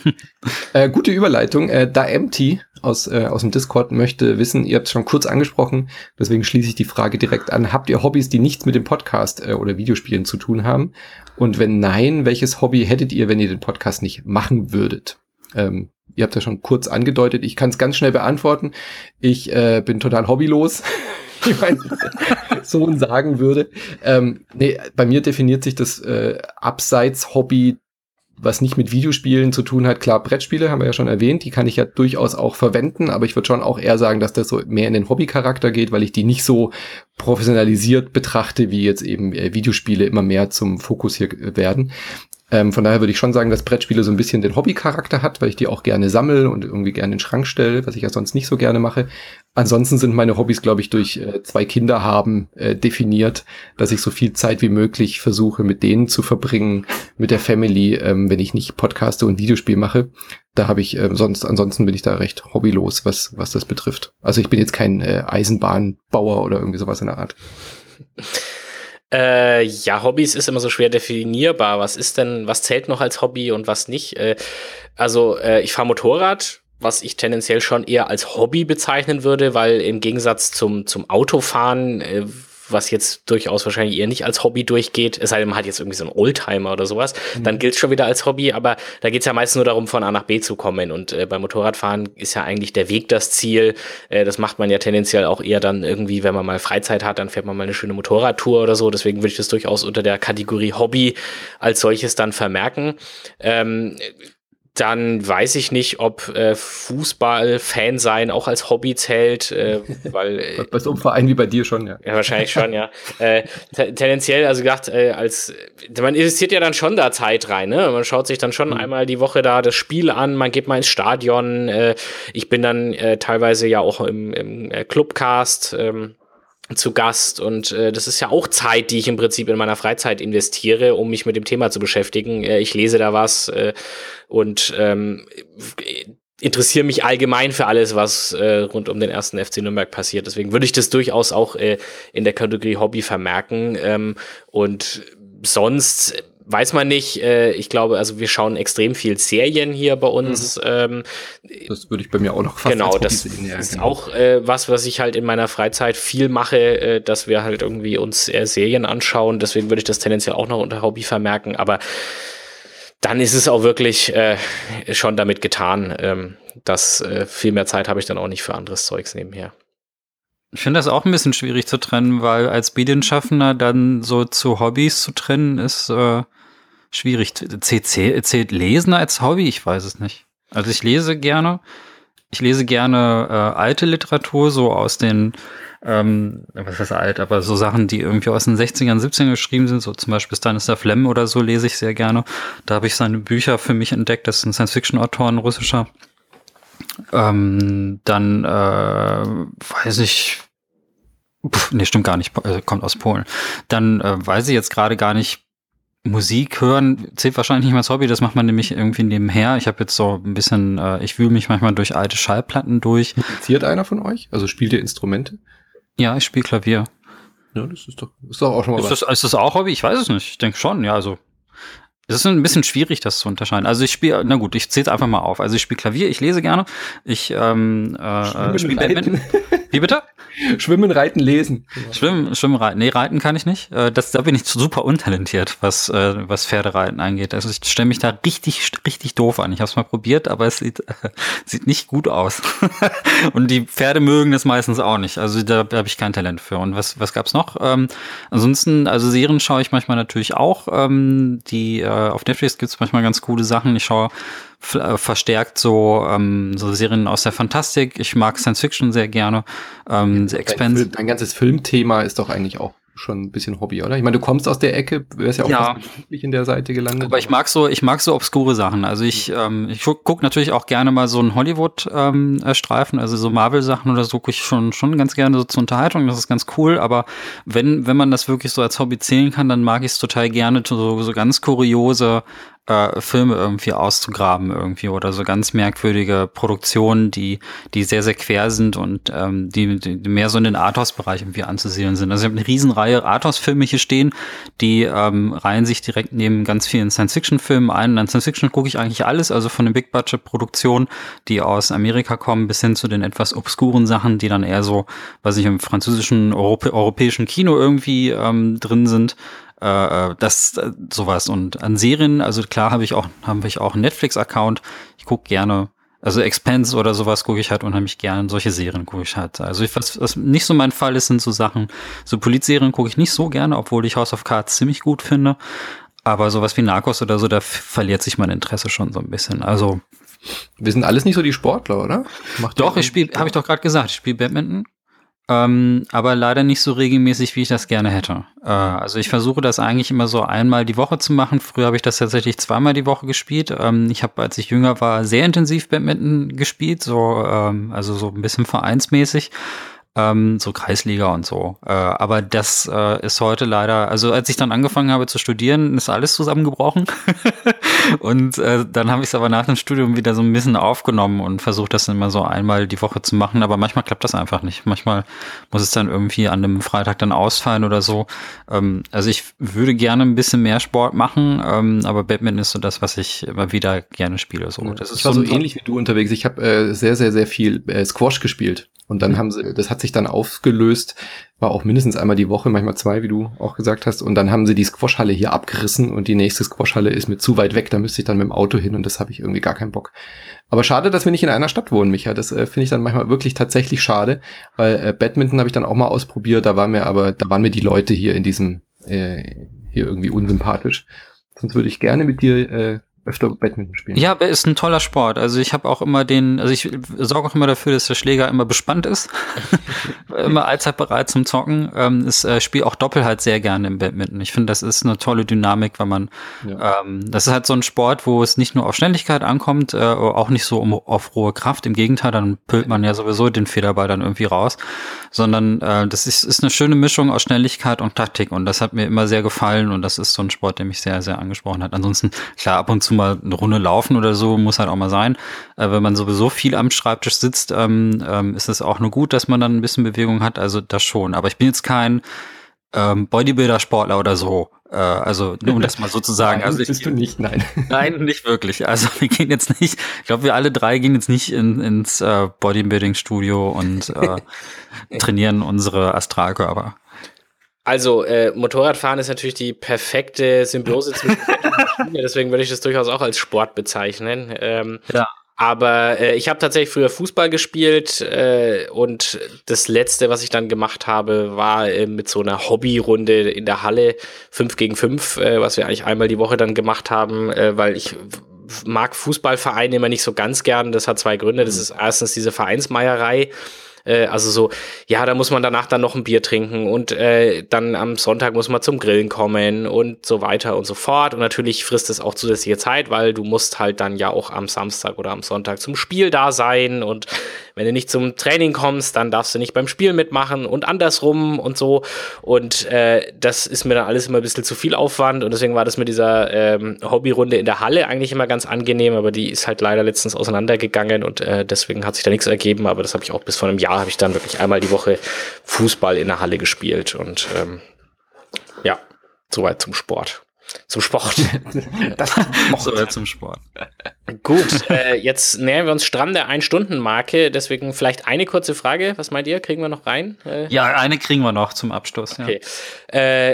Speaker 1: Gute Überleitung. Da Empty aus dem Discord möchte wissen, ihr habt es schon kurz angesprochen, deswegen schließe ich die Frage direkt an. Habt ihr Hobbys, die nichts mit dem Podcast oder Videospielen zu tun haben? Und wenn nein, welches Hobby hättet ihr, wenn ihr den Podcast nicht machen würdet? Ihr habt ja schon kurz angedeutet, ich kann es ganz schnell beantworten. Ich bin total hobbylos. Wie mein Sohn sagen würde. Bei mir definiert sich das Abseits-Hobby, was nicht mit Videospielen zu tun hat. Klar, Brettspiele haben wir ja schon erwähnt, die kann ich ja durchaus auch verwenden, aber ich würde schon auch eher sagen, dass das so mehr in den Hobbycharakter geht, weil ich die nicht so professionalisiert betrachte, wie jetzt eben Videospiele immer mehr zum Fokus hier werden. Von daher würde ich schon sagen, dass Brettspiele so ein bisschen den Hobbycharakter hat, weil ich die auch gerne sammle und irgendwie gerne in den Schrank stelle, was ich ja sonst nicht so gerne mache. Ansonsten sind meine Hobbys, glaube ich, durch 2 Kinder haben definiert, dass ich so viel Zeit wie möglich versuche, mit denen zu verbringen, mit der Family, wenn ich nicht Podcaste und Videospiel mache. Da habe ich ansonsten bin ich da recht hobbylos, was das betrifft. Also ich bin jetzt kein Eisenbahnbauer oder irgendwie sowas in der Art.
Speaker 2: Ja, Hobbys ist immer so schwer definierbar. Was zählt noch als Hobby und was nicht? Ich fahre Motorrad, was ich tendenziell schon eher als Hobby bezeichnen würde, weil im Gegensatz zum Autofahren, was jetzt durchaus wahrscheinlich eher nicht als Hobby durchgeht, es sei denn, man hat jetzt irgendwie so einen Oldtimer oder sowas, dann gilt es schon wieder als Hobby, aber da geht es ja meistens nur darum, von A nach B zu kommen und beim Motorradfahren ist ja eigentlich der Weg das Ziel, das macht man ja tendenziell auch eher dann irgendwie, wenn man mal Freizeit hat, dann fährt man mal eine schöne Motorradtour oder so, deswegen würde ich das durchaus unter der Kategorie Hobby als solches dann vermerken. Dann weiß ich nicht, ob Fußball-Fan sein auch als Hobby zählt, weil
Speaker 1: bei so einem Verein wie bei dir schon, ja.
Speaker 2: Ja, wahrscheinlich schon, ja. Tendenziell, also gedacht, man investiert ja dann schon da Zeit rein, ne? Man schaut sich dann schon einmal die Woche da das Spiel an, man geht mal ins Stadion. Ich bin dann teilweise ja auch im Clubcast zu Gast und das ist ja auch Zeit, die ich im Prinzip in meiner Freizeit investiere, um mich mit dem Thema zu beschäftigen. Ich lese da was und interessiere mich allgemein für alles, was rund um den 1. FC Nürnberg passiert. Deswegen würde ich das durchaus auch in der Kategorie Hobby vermerken. Und sonst weiß man nicht. Ich glaube, also wir schauen extrem viel Serien hier bei uns.
Speaker 1: Das würde ich bei mir auch noch fast
Speaker 2: genau, das sehen, ja, ist genau. Auch was ich halt in meiner Freizeit viel mache, dass wir halt irgendwie uns Serien anschauen. Deswegen würde ich das tendenziell auch noch unter Hobby vermerken. Aber dann ist es auch wirklich schon damit getan, dass viel mehr Zeit habe ich dann auch nicht für anderes Zeugs nebenher.
Speaker 3: Ich finde das auch ein bisschen schwierig zu trennen, weil als Medienschaffender dann so zu Hobbys zu trennen ist schwierig. Zählt Lesen als Hobby? Ich weiß es nicht. Also ich lese gerne alte Literatur, so aus den was heißt alt, aber so Sachen, die irgendwie aus den 60ern, 70ern geschrieben sind, so zum Beispiel Stanislav Lem oder so, lese ich sehr gerne. Da habe ich seine Bücher für mich entdeckt, das ist ein Science-Fiction-Autor, ein russischer. Dann weiß ich, nee, stimmt gar nicht, kommt aus Polen. Dann weiß ich jetzt gerade gar nicht, Musik hören zählt wahrscheinlich nicht mehr als Hobby, das macht man nämlich irgendwie nebenher. Ich habe jetzt so ein bisschen, ich wühle mich manchmal durch alte Schallplatten durch.
Speaker 1: Musiziert einer von euch? Also spielt ihr Instrumente?
Speaker 3: Ja, ich spiele Klavier.
Speaker 1: Ja, das ist doch auch schon mal was.
Speaker 3: Ist das auch Hobby? Ich weiß es nicht. Ich denke schon, ja, also es ist ein bisschen schwierig, das zu unterscheiden. Also ich spiele, na gut, ich zähle es einfach mal auf. Also ich spiele Klavier, ich lese gerne. Ich spiele Badminton. Wie bitte?
Speaker 1: Schwimmen, Reiten, Lesen.
Speaker 3: Schwimmen, Reiten. Nee, Reiten kann ich nicht. Da bin ich super untalentiert, was Pferdereiten angeht. Also ich stelle mich da richtig doof an. Ich habe es mal probiert, aber es sieht nicht gut aus. Und die Pferde mögen das meistens auch nicht. Also da habe ich kein Talent für. Und was gab's noch? Ansonsten, also Serien schaue ich manchmal natürlich auch. Auf Netflix gibt's manchmal ganz coole Sachen. Ich schaue verstärkt so Serien aus der Fantastik. Ich mag Science Fiction sehr gerne. The Expanse.
Speaker 1: Dein ganzes Filmthema ist doch eigentlich auch schon ein bisschen Hobby, oder? Ich meine, du kommst aus der Ecke, du wärst ja auch beruflich in der Seite gelandet.
Speaker 3: Aber ich mag so obskure Sachen. Also ich gucke natürlich auch gerne mal so einen Hollywood-Streifen, also so Marvel-Sachen oder so gucke ich schon ganz gerne so zur Unterhaltung. Das ist ganz cool. Aber wenn man das wirklich so als Hobby zählen kann, dann mag ich es total gerne, so ganz kuriose Filme irgendwie auszugraben irgendwie oder so ganz merkwürdige Produktionen, die sehr, sehr quer sind und die mehr so in den Arthouse-Bereich irgendwie anzusiedeln sind. Also ich habe eine Riesenreihe Arthouse-Filme hier stehen, die reihen sich direkt neben ganz vielen Science-Fiction-Filmen ein. Und an Science-Fiction gucke ich eigentlich alles, also von den Big-Budget-Produktionen, die aus Amerika kommen, bis hin zu den etwas obskuren Sachen, die dann eher so, was ich im französischen, europäischen Kino irgendwie drin sind. Sowas. Und an Serien, also klar habe ich auch einen Netflix-Account. Ich gucke gerne, also Expanse oder sowas gucke ich halt unheimlich gerne. Solche Serien gucke ich halt. Also was nicht so mein Fall ist, sind so Sachen, so Polizserien gucke ich nicht so gerne, obwohl ich House of Cards ziemlich gut finde. Aber sowas wie Narcos oder so, da verliert sich mein Interesse schon so ein bisschen. Also
Speaker 1: wir sind alles nicht so die Sportler, oder?
Speaker 3: Doch, habe ich doch gerade gesagt, ich spiele Badminton. aber leider nicht so regelmäßig, wie ich das gerne hätte. Also ich versuche das eigentlich immer so einmal die Woche zu machen. Früher habe ich das tatsächlich zweimal die Woche gespielt. Ich habe, als ich jünger war, sehr intensiv Badminton gespielt, also so ein bisschen vereinsmäßig. So Kreisliga und so. Aber das ist heute leider, also als ich dann angefangen habe zu studieren, ist alles zusammengebrochen. Und dann habe ich es aber nach dem Studium wieder so ein bisschen aufgenommen und versucht, das immer so einmal die Woche zu machen. Aber manchmal klappt das einfach nicht. Manchmal muss es dann irgendwie an einem Freitag dann ausfallen oder so. Also ich würde gerne ein bisschen mehr Sport machen, aber Badminton ist so das, was ich immer wieder gerne spiele. So. Das ist
Speaker 1: ich war so ähnlich wie du unterwegs. Ich habe sehr, sehr, sehr viel Squash gespielt. Und dann das hat sich dann aufgelöst, war auch mindestens einmal die Woche, manchmal 2, wie du auch gesagt hast. Und dann haben sie die Squashhalle hier abgerissen und die nächste Squashhalle ist mir zu weit weg. Da müsste ich dann mit dem Auto hin und das habe ich irgendwie gar keinen Bock. Aber schade, dass wir nicht in einer Stadt wohnen, Micha. Das finde ich dann manchmal wirklich tatsächlich schade, weil Badminton habe ich dann auch mal ausprobiert. Da waren mir die Leute hier in diesem hier irgendwie unsympathisch. Sonst würde ich gerne mit dir öfter Badminton spielen.
Speaker 3: Ja, ist ein toller Sport. Also ich habe auch immer ich sorge auch immer dafür, dass der Schläger immer bespannt ist. Immer allzeit bereit zum Zocken. Spiele auch Doppel halt sehr gerne im Badminton. Ich finde, das ist eine tolle Dynamik, weil man, das ist halt so ein Sport, wo es nicht nur auf Schnelligkeit ankommt, auch nicht so auf rohe Kraft. Im Gegenteil, dann püllt man ja sowieso den Federball dann irgendwie raus. Sondern das ist eine schöne Mischung aus Schnelligkeit und Taktik. Und das hat mir immer sehr gefallen. Und das ist so ein Sport, der mich sehr, sehr angesprochen hat. Ansonsten, klar, ab und zu mal eine Runde laufen oder so, muss halt auch mal sein. Wenn man sowieso viel am Schreibtisch sitzt, ist es auch nur gut, dass man dann ein bisschen Bewegung hat, also das schon. Aber ich bin jetzt kein Bodybuilder-Sportler oder so. Also nur um das mal so zu sagen.
Speaker 1: Nein,
Speaker 3: also
Speaker 1: bist du nicht, nein.
Speaker 3: Nein, nicht wirklich. Also wir gehen jetzt nicht, ich glaube, wir alle drei gehen jetzt nicht ins Bodybuilding-Studio und trainieren unsere Astralkörper.
Speaker 2: Also, Motorradfahren ist natürlich die perfekte Symbiose zwischen Badminton und Schiene, deswegen würde ich das durchaus auch als Sport bezeichnen.
Speaker 3: Ja.
Speaker 2: Aber ich habe tatsächlich früher Fußball gespielt und das Letzte, was ich dann gemacht habe, war mit so einer Hobbyrunde in der Halle 5 gegen 5, was wir eigentlich einmal die Woche dann gemacht haben, weil ich mag Fußballvereine immer nicht so ganz gern. Das hat 2 Gründe. Das ist erstens diese Vereinsmeierei. Also so, ja, da muss man danach dann noch ein Bier trinken und dann am Sonntag muss man zum Grillen kommen und so weiter und so fort. Und natürlich frisst es auch zusätzliche Zeit, weil du musst halt dann ja auch am Samstag oder am Sonntag zum Spiel da sein. Und wenn du nicht zum Training kommst, dann darfst du nicht beim Spiel mitmachen und andersrum und so. Und das ist mir dann alles immer ein bisschen zu viel Aufwand. Und deswegen war das mit dieser Hobbyrunde in der Halle eigentlich immer ganz angenehm. Aber die ist halt leider letztens auseinandergegangen und deswegen hat sich da nichts ergeben. Aber das habe ich auch bis vor einem Jahr habe ich dann wirklich einmal die Woche Fußball in der Halle gespielt und ja, soweit zum Sport. Zum Sport.
Speaker 3: Soweit zum Sport.
Speaker 2: Gut, jetzt nähern wir uns stramm der 1-Stunden-Marke, deswegen vielleicht eine kurze Frage. Was meint ihr? Kriegen wir noch rein?
Speaker 3: Ja, eine kriegen wir noch zum Abschluss. Ja.
Speaker 2: Okay.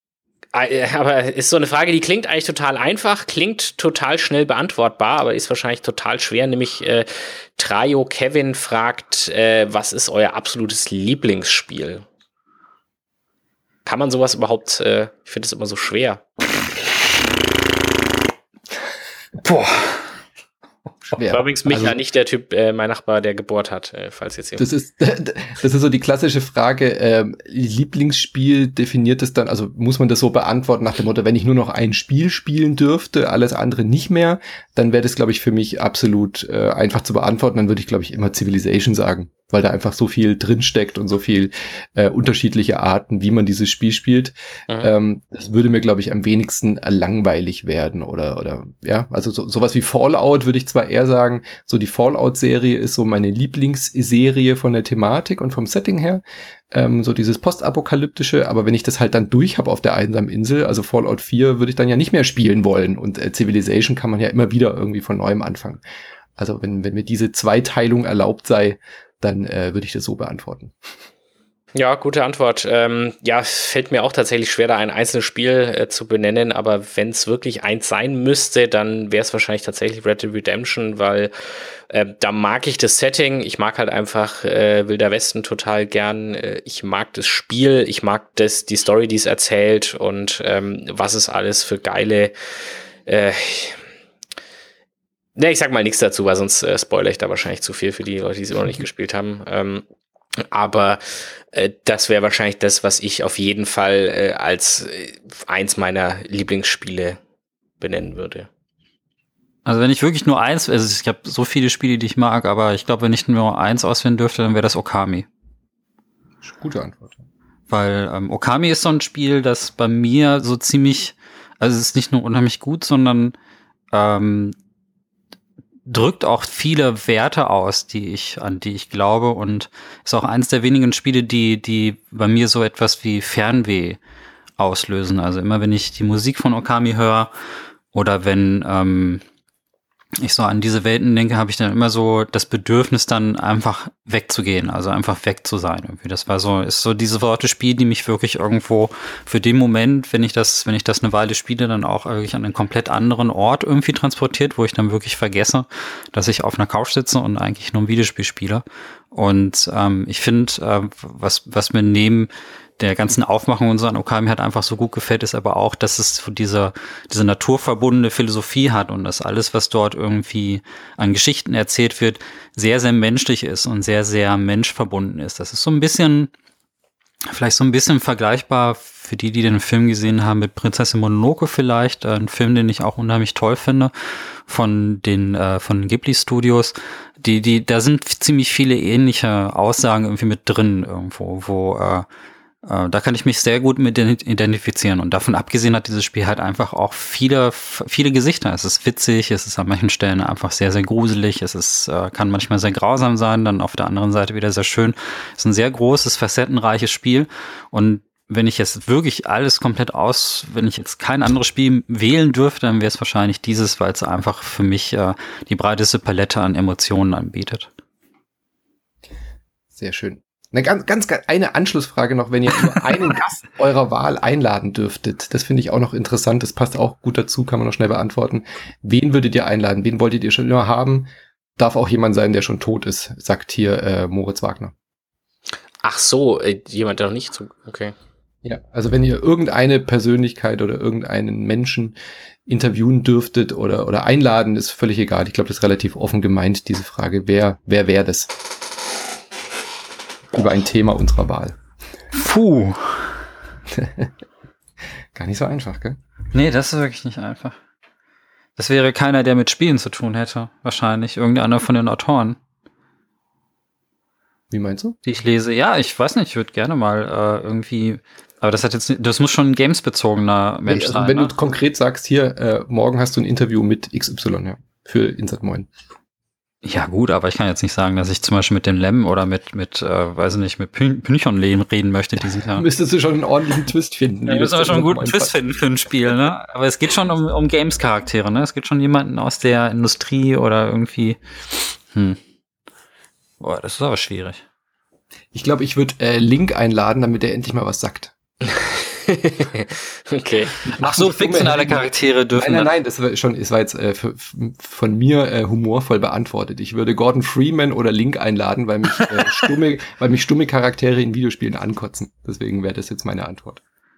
Speaker 2: Aber ist so eine Frage, die klingt eigentlich total einfach, klingt total schnell beantwortbar, aber ist wahrscheinlich total schwer. Nämlich Trajo Kevin fragt, was ist euer absolutes Lieblingsspiel? Kann man sowas überhaupt, ich finde es immer so schwer.
Speaker 3: Boah.
Speaker 2: War übrigens Micha, nicht der Typ, mein Nachbar, der gebohrt hat, falls jetzt jemand.
Speaker 1: Das ist so die klassische Frage, Lieblingsspiel definiert es dann, also muss man das so beantworten nach dem Motto, wenn ich nur noch ein Spiel spielen dürfte, alles andere nicht mehr, dann wäre das, glaube ich, für mich absolut einfach zu beantworten, dann würde ich, glaube ich, immer Civilization sagen, weil da einfach so viel drinsteckt und so viel unterschiedliche Arten, wie man dieses Spiel spielt. Das würde mir, glaube ich, am wenigsten langweilig werden oder ja, also sowas wie Fallout würde ich zwar eher sagen, so die Fallout-Serie ist so meine Lieblingsserie von der Thematik und vom Setting her, so dieses Postapokalyptische, aber wenn ich das halt dann durch habe auf der einsamen Insel, also Fallout 4 würde ich dann ja nicht mehr spielen wollen und Civilization kann man ja immer wieder irgendwie von neuem anfangen. Also wenn mir diese Zweiteilung erlaubt sei, dann würde ich das so beantworten.
Speaker 2: Ja, gute Antwort. Ja, fällt mir auch tatsächlich schwer, da ein einzelnes Spiel zu benennen, aber wenn es wirklich eins sein müsste, dann wäre es wahrscheinlich tatsächlich Red Dead Redemption, weil da mag ich das Setting, ich mag halt einfach Wilder Westen total gern, ich mag das Spiel, ich mag die Story, die es erzählt und was es alles für geile ich sag mal nichts dazu, weil sonst spoilere ich da wahrscheinlich zu viel für die Leute, die es immer noch nicht gespielt haben. Aber das wäre wahrscheinlich das, was ich auf jeden Fall als eins meiner Lieblingsspiele benennen würde.
Speaker 3: Also wenn ich wirklich nur eins, also ich habe so viele Spiele, die ich mag, aber ich glaube, wenn ich nur eins auswählen dürfte, dann wäre das Okami.
Speaker 1: Gute Antwort.
Speaker 3: Weil Okami ist so ein Spiel, das bei mir so ziemlich, also es ist nicht nur unheimlich gut, sondern drückt auch viele Werte aus, an die ich glaube, und ist auch eines der wenigen Spiele, die bei mir so etwas wie Fernweh auslösen. Also immer wenn ich die Musik von Okami höre oder wenn ich so an diese Welten denke, habe ich dann immer so das Bedürfnis, dann einfach wegzugehen, also einfach weg zu sein. Irgendwie. Das ist so diese Sorte Spiel, die mich wirklich irgendwo für den Moment, wenn ich das eine Weile spiele, dann auch wirklich an einen komplett anderen Ort irgendwie transportiert, wo ich dann wirklich vergesse, dass ich auf einer Couch sitze und eigentlich nur ein Videospiel spiele. Und ich finde, was mir neben der ganzen Aufmachung und so an Okami halt einfach so gut gefällt, ist aber auch, dass es so diese naturverbundene Philosophie hat und dass alles, was dort irgendwie an Geschichten erzählt wird, sehr, sehr menschlich ist und sehr, sehr menschverbunden ist. Das ist so ein bisschen, vielleicht so ein bisschen vergleichbar für die den Film gesehen haben mit Prinzessin Mononoke vielleicht, ein Film, den ich auch unheimlich toll finde, von den Ghibli-Studios. Da sind ziemlich viele ähnliche Aussagen irgendwie mit drin irgendwo, da kann ich mich sehr gut mit identifizieren. Und davon abgesehen hat dieses Spiel halt einfach auch viele Gesichter. Es ist witzig, es ist an manchen Stellen einfach sehr, sehr gruselig, kann manchmal sehr grausam sein, dann auf der anderen Seite wieder sehr schön. Es ist ein sehr großes, facettenreiches Spiel. Und wenn ich jetzt wirklich alles komplett wenn ich jetzt kein anderes Spiel wählen dürfte, dann wäre es wahrscheinlich dieses, weil es einfach für mich die breiteste Palette an Emotionen anbietet.
Speaker 1: Sehr schön. Eine Anschlussfrage noch, wenn ihr nur einen Gast eurer Wahl einladen dürftet. Das finde ich auch noch interessant. Das passt auch gut dazu, kann man noch schnell beantworten. Wen würdet ihr einladen? Wen wolltet ihr schon immer haben? Darf auch jemand sein, der schon tot ist, sagt hier Moritz Wagner.
Speaker 2: Ach so, jemand, der noch nicht so, okay.
Speaker 1: Ja, also wenn ihr irgendeine Persönlichkeit oder irgendeinen Menschen interviewen dürftet oder einladen, ist völlig egal. Ich glaube, das ist relativ offen gemeint, diese Frage. Wer wäre das? Über ein Thema unserer Wahl.
Speaker 3: Puh.
Speaker 1: Gar nicht so einfach, gell?
Speaker 3: Nee, das ist wirklich nicht einfach. Das wäre keiner, der mit Spielen zu tun hätte. Wahrscheinlich irgendeiner von den Autoren.
Speaker 1: Wie meinst du?
Speaker 3: Die ich lese. Ja, ich weiß nicht, ich würde gerne mal irgendwie, aber das muss schon ein gamesbezogener Mensch sein.
Speaker 1: Wenn du konkret sagst, hier, morgen hast du ein Interview mit XY, ja, für Insert Moin.
Speaker 3: Ja gut, aber ich kann jetzt nicht sagen, dass ich zum Beispiel mit dem Lem oder mit weiß nicht, mit Pynchon reden möchte diesen Tag.
Speaker 1: Müsstest du schon einen ordentlichen Twist finden.
Speaker 3: Ja, müssen wir schon einen guten Twist finden für ein Spiel, ne? Aber es geht schon um Games-Charaktere, ne? Es geht schon jemanden aus der Industrie oder irgendwie. Boah, das ist aber schwierig.
Speaker 1: Ich glaube, ich würde Link einladen, damit er endlich mal was sagt.
Speaker 2: Okay.
Speaker 3: Ach so, fiktionale Charaktere dürfen.
Speaker 1: Nein, das war jetzt von mir humorvoll beantwortet. Ich würde Gordon Freeman oder Link einladen, weil mich stumme Charaktere in Videospielen ankotzen. Deswegen wäre das jetzt meine Antwort.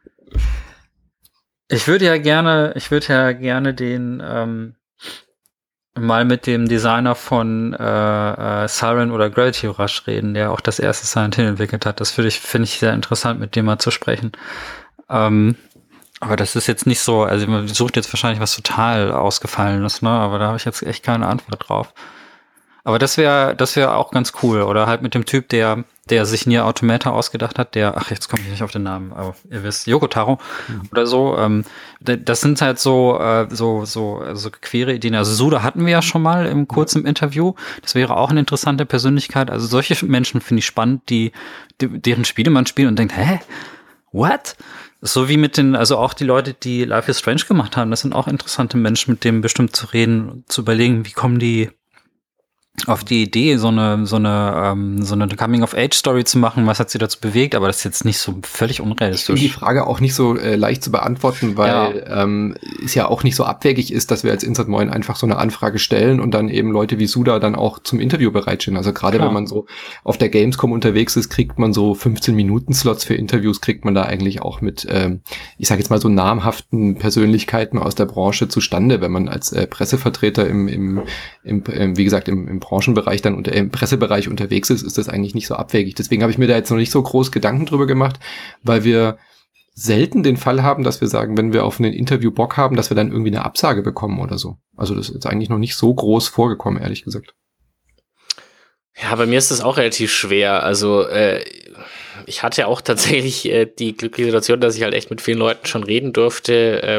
Speaker 3: Ich würde ja gerne den mal mit dem Designer von Siren oder Gravity Rush reden, der auch das erste Silent Hill entwickelt hat. Das finde ich sehr interessant, mit dem mal zu sprechen. Aber das ist jetzt nicht so, also man sucht jetzt wahrscheinlich was total Ausgefallenes, ne? Aber da habe ich jetzt echt keine Antwort drauf. Aber das wäre auch ganz cool. Oder halt mit dem Typ, der sich Nier Automata ausgedacht hat, jetzt komme ich nicht auf den Namen, aber ihr wisst, Yoko Taro oder so. Das sind halt so quere Ideen. Also Suda hatten wir ja schon mal im kurzen Interview. Das wäre auch eine interessante Persönlichkeit. Also solche Menschen finde ich spannend, deren Spiele man spielt und denkt, hä? What? So wie also auch die Leute, die Life is Strange gemacht haben, das sind auch interessante Menschen, mit denen bestimmt zu reden, zu überlegen, wie kommen die auf die Idee, so eine Coming-of-Age-Story zu machen. Was hat sie dazu bewegt? Aber das ist jetzt nicht so völlig unrealistisch.
Speaker 1: Ich finde die Frage auch nicht so leicht zu beantworten, weil es ja auch nicht so abwegig ist, dass wir als Insert Moin einfach so eine Anfrage stellen und dann eben Leute wie Suda dann auch zum Interview bereitstehen. Also gerade wenn man so auf der Gamescom unterwegs ist, kriegt man so 15-Minuten-Slots für Interviews, kriegt man da eigentlich auch mit, ich sage jetzt mal so namhaften Persönlichkeiten aus der Branche zustande, wenn man als Pressevertreter im wie gesagt, im Branchenbereich dann und im Pressebereich unterwegs ist das eigentlich nicht so abwegig. Deswegen habe ich mir da jetzt noch nicht so groß Gedanken drüber gemacht, weil wir selten den Fall haben, dass wir sagen, wenn wir auf ein Interview Bock haben, dass wir dann irgendwie eine Absage bekommen oder so. Also das ist jetzt eigentlich noch nicht so groß vorgekommen, ehrlich gesagt.
Speaker 2: Ja, bei mir ist das auch relativ schwer. Also ich hatte auch tatsächlich die glückliche Situation, dass ich halt echt mit vielen Leuten schon reden durfte.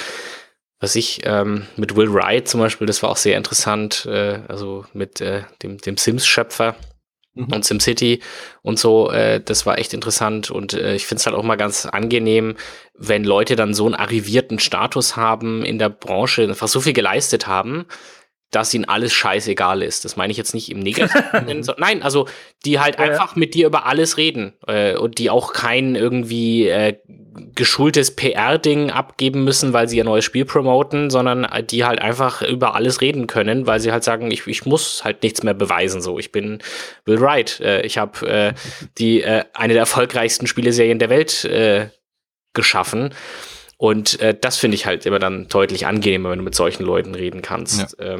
Speaker 2: Mit Will Wright zum Beispiel, das war auch sehr interessant. Also mit dem Sims-Schöpfer. Und SimCity und so, das war echt interessant und ich finde es halt auch mal ganz angenehm, wenn Leute dann so einen arrivierten Status haben in der Branche, einfach so viel geleistet haben, dass ihnen alles scheißegal ist. Das meine ich jetzt nicht im Negativen. Nein, also die halt einfach mit dir über alles reden und die auch kein irgendwie geschultes PR-Ding abgeben müssen, weil sie ihr neues Spiel promoten, sondern die halt einfach über alles reden können, weil sie halt sagen, ich muss halt nichts mehr beweisen. So, ich bin Will Wright. Ich habe eine der erfolgreichsten Spieleserien der Welt geschaffen. Und das finde ich halt immer dann deutlich angenehmer, wenn du mit solchen Leuten reden kannst. Ja.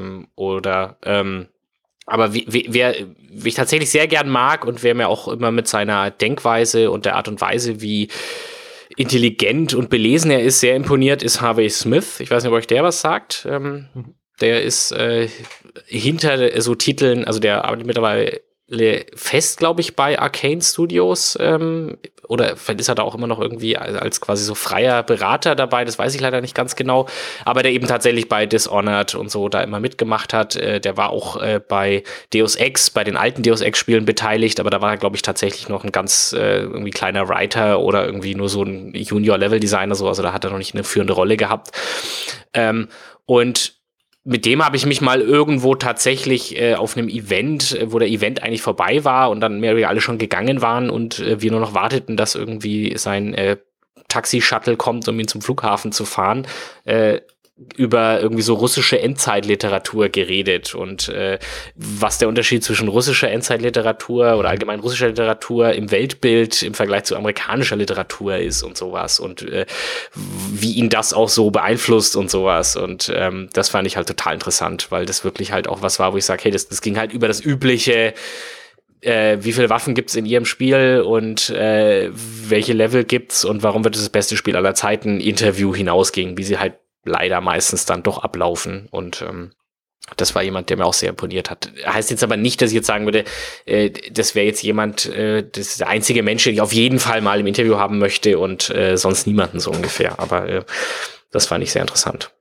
Speaker 2: Aber wer ich tatsächlich sehr gern mag und wer mir auch immer mit seiner Denkweise und der Art und Weise, wie intelligent und belesen er ist, sehr imponiert, ist Harvey Smith. Ich weiß nicht, ob euch der was sagt. Der ist hinter so Titeln, also der arbeitet mittlerweile fest, glaube ich, bei Arcane Studios oder vielleicht ist er da auch immer noch irgendwie als quasi so freier Berater dabei, das weiß ich leider nicht ganz genau, aber der eben tatsächlich bei Dishonored und so da immer mitgemacht hat, der war auch bei Deus Ex, bei den alten Deus Ex Spielen beteiligt, aber da war er, glaube ich, tatsächlich noch ein ganz irgendwie kleiner Writer oder irgendwie nur so ein Junior-Level-Designer, so, also da hat er noch nicht eine führende Rolle gehabt und mit dem habe ich mich mal irgendwo tatsächlich auf einem Event, wo der Event eigentlich vorbei war und dann mehr oder weniger alle schon gegangen waren und wir nur noch warteten, dass irgendwie sein Taxi-Shuttle kommt, um ihn zum Flughafen zu fahren, über irgendwie so russische Endzeitliteratur geredet und was der Unterschied zwischen russischer Endzeitliteratur oder allgemein russischer Literatur im Weltbild im Vergleich zu amerikanischer Literatur ist und sowas und wie ihn das auch so beeinflusst und sowas und das fand ich halt total interessant, weil das wirklich halt auch was war, wo ich sage, hey, das ging halt über das übliche wie viele Waffen gibt's in ihrem Spiel und welche Level gibt's und warum wird es das beste Spiel aller Zeiten Interview hinausging, wie sie halt leider meistens dann doch ablaufen und das war jemand, der mir auch sehr imponiert hat. Heißt jetzt aber nicht, dass ich jetzt sagen würde, das wäre jetzt jemand, das ist der einzige Mensch, den ich auf jeden Fall mal im Interview haben möchte und sonst niemanden so ungefähr. Aber das fand ich sehr interessant.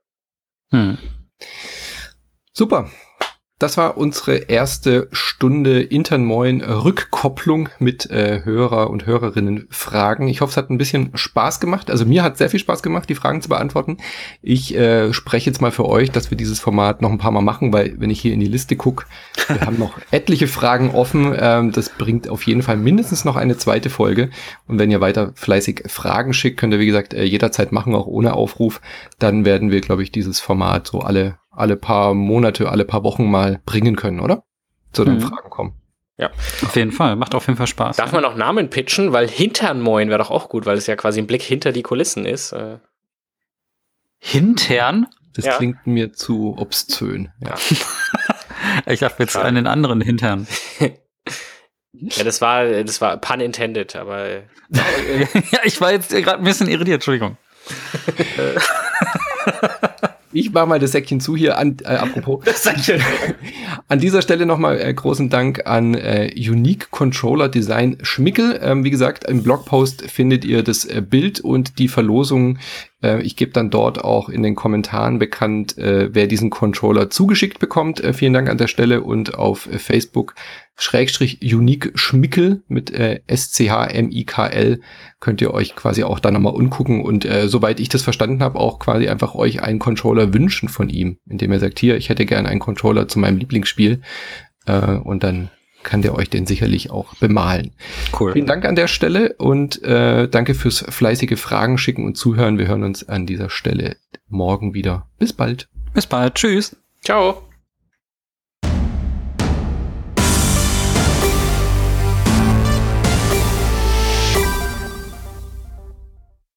Speaker 1: Super. Das war unsere erste Stunde Intern Moin Rückkopplung mit Hörer und Hörerinnen Fragen. Ich hoffe, es hat ein bisschen Spaß gemacht. Also mir hat sehr viel Spaß gemacht, die Fragen zu beantworten. Ich spreche jetzt mal für euch, dass wir dieses Format noch ein paar Mal machen, weil wenn ich hier in die Liste gucke, wir haben noch etliche Fragen offen. Das bringt auf jeden Fall mindestens noch eine zweite Folge. Und wenn ihr weiter fleißig Fragen schickt, könnt ihr, wie gesagt, jederzeit machen, auch ohne Aufruf. Dann werden wir, glaube ich, dieses Format so alle paar Monate, alle paar Wochen mal bringen können, oder? So dann Fragen kommen.
Speaker 3: Ja. Auf jeden Fall. Macht auf jeden Fall Spaß.
Speaker 2: Darf man auch Namen pitchen? Weil Hintern Moin wäre doch auch gut, weil es ja quasi ein Blick hinter die Kulissen ist.
Speaker 3: Hintern?
Speaker 1: Das klingt mir zu obszön. Ja.
Speaker 3: Ich dachte jetzt an den anderen Hintern.
Speaker 2: Ja, das war pun intended, aber
Speaker 3: ja, ich war jetzt gerade ein bisschen irritiert, Entschuldigung.
Speaker 1: Ich mache mal das Säckchen zu hier apropos. Das Säckchen. An dieser Stelle nochmal großen Dank an Unique Controller Design Schmickel. Wie gesagt, im Blogpost findet ihr das Bild und die Verlosung. Ich gebe dann dort auch in den Kommentaren bekannt, wer diesen Controller zugeschickt bekommt. Vielen Dank an der Stelle und auf Facebook /Unique Schmickel mit SCHMIKL könnt ihr euch quasi auch da nochmal umgucken und soweit ich das verstanden habe, auch quasi einfach euch einen Controller wünschen von ihm, indem ihr sagt, hier, ich hätte gerne einen Controller zu meinem Lieblingsspiel und dann kann der euch den sicherlich auch bemalen. Cool. Vielen Dank an der Stelle und danke fürs fleißige Fragen schicken und zuhören. Wir hören uns an dieser Stelle morgen wieder. Bis bald.
Speaker 3: Bis bald. Tschüss.
Speaker 2: Ciao.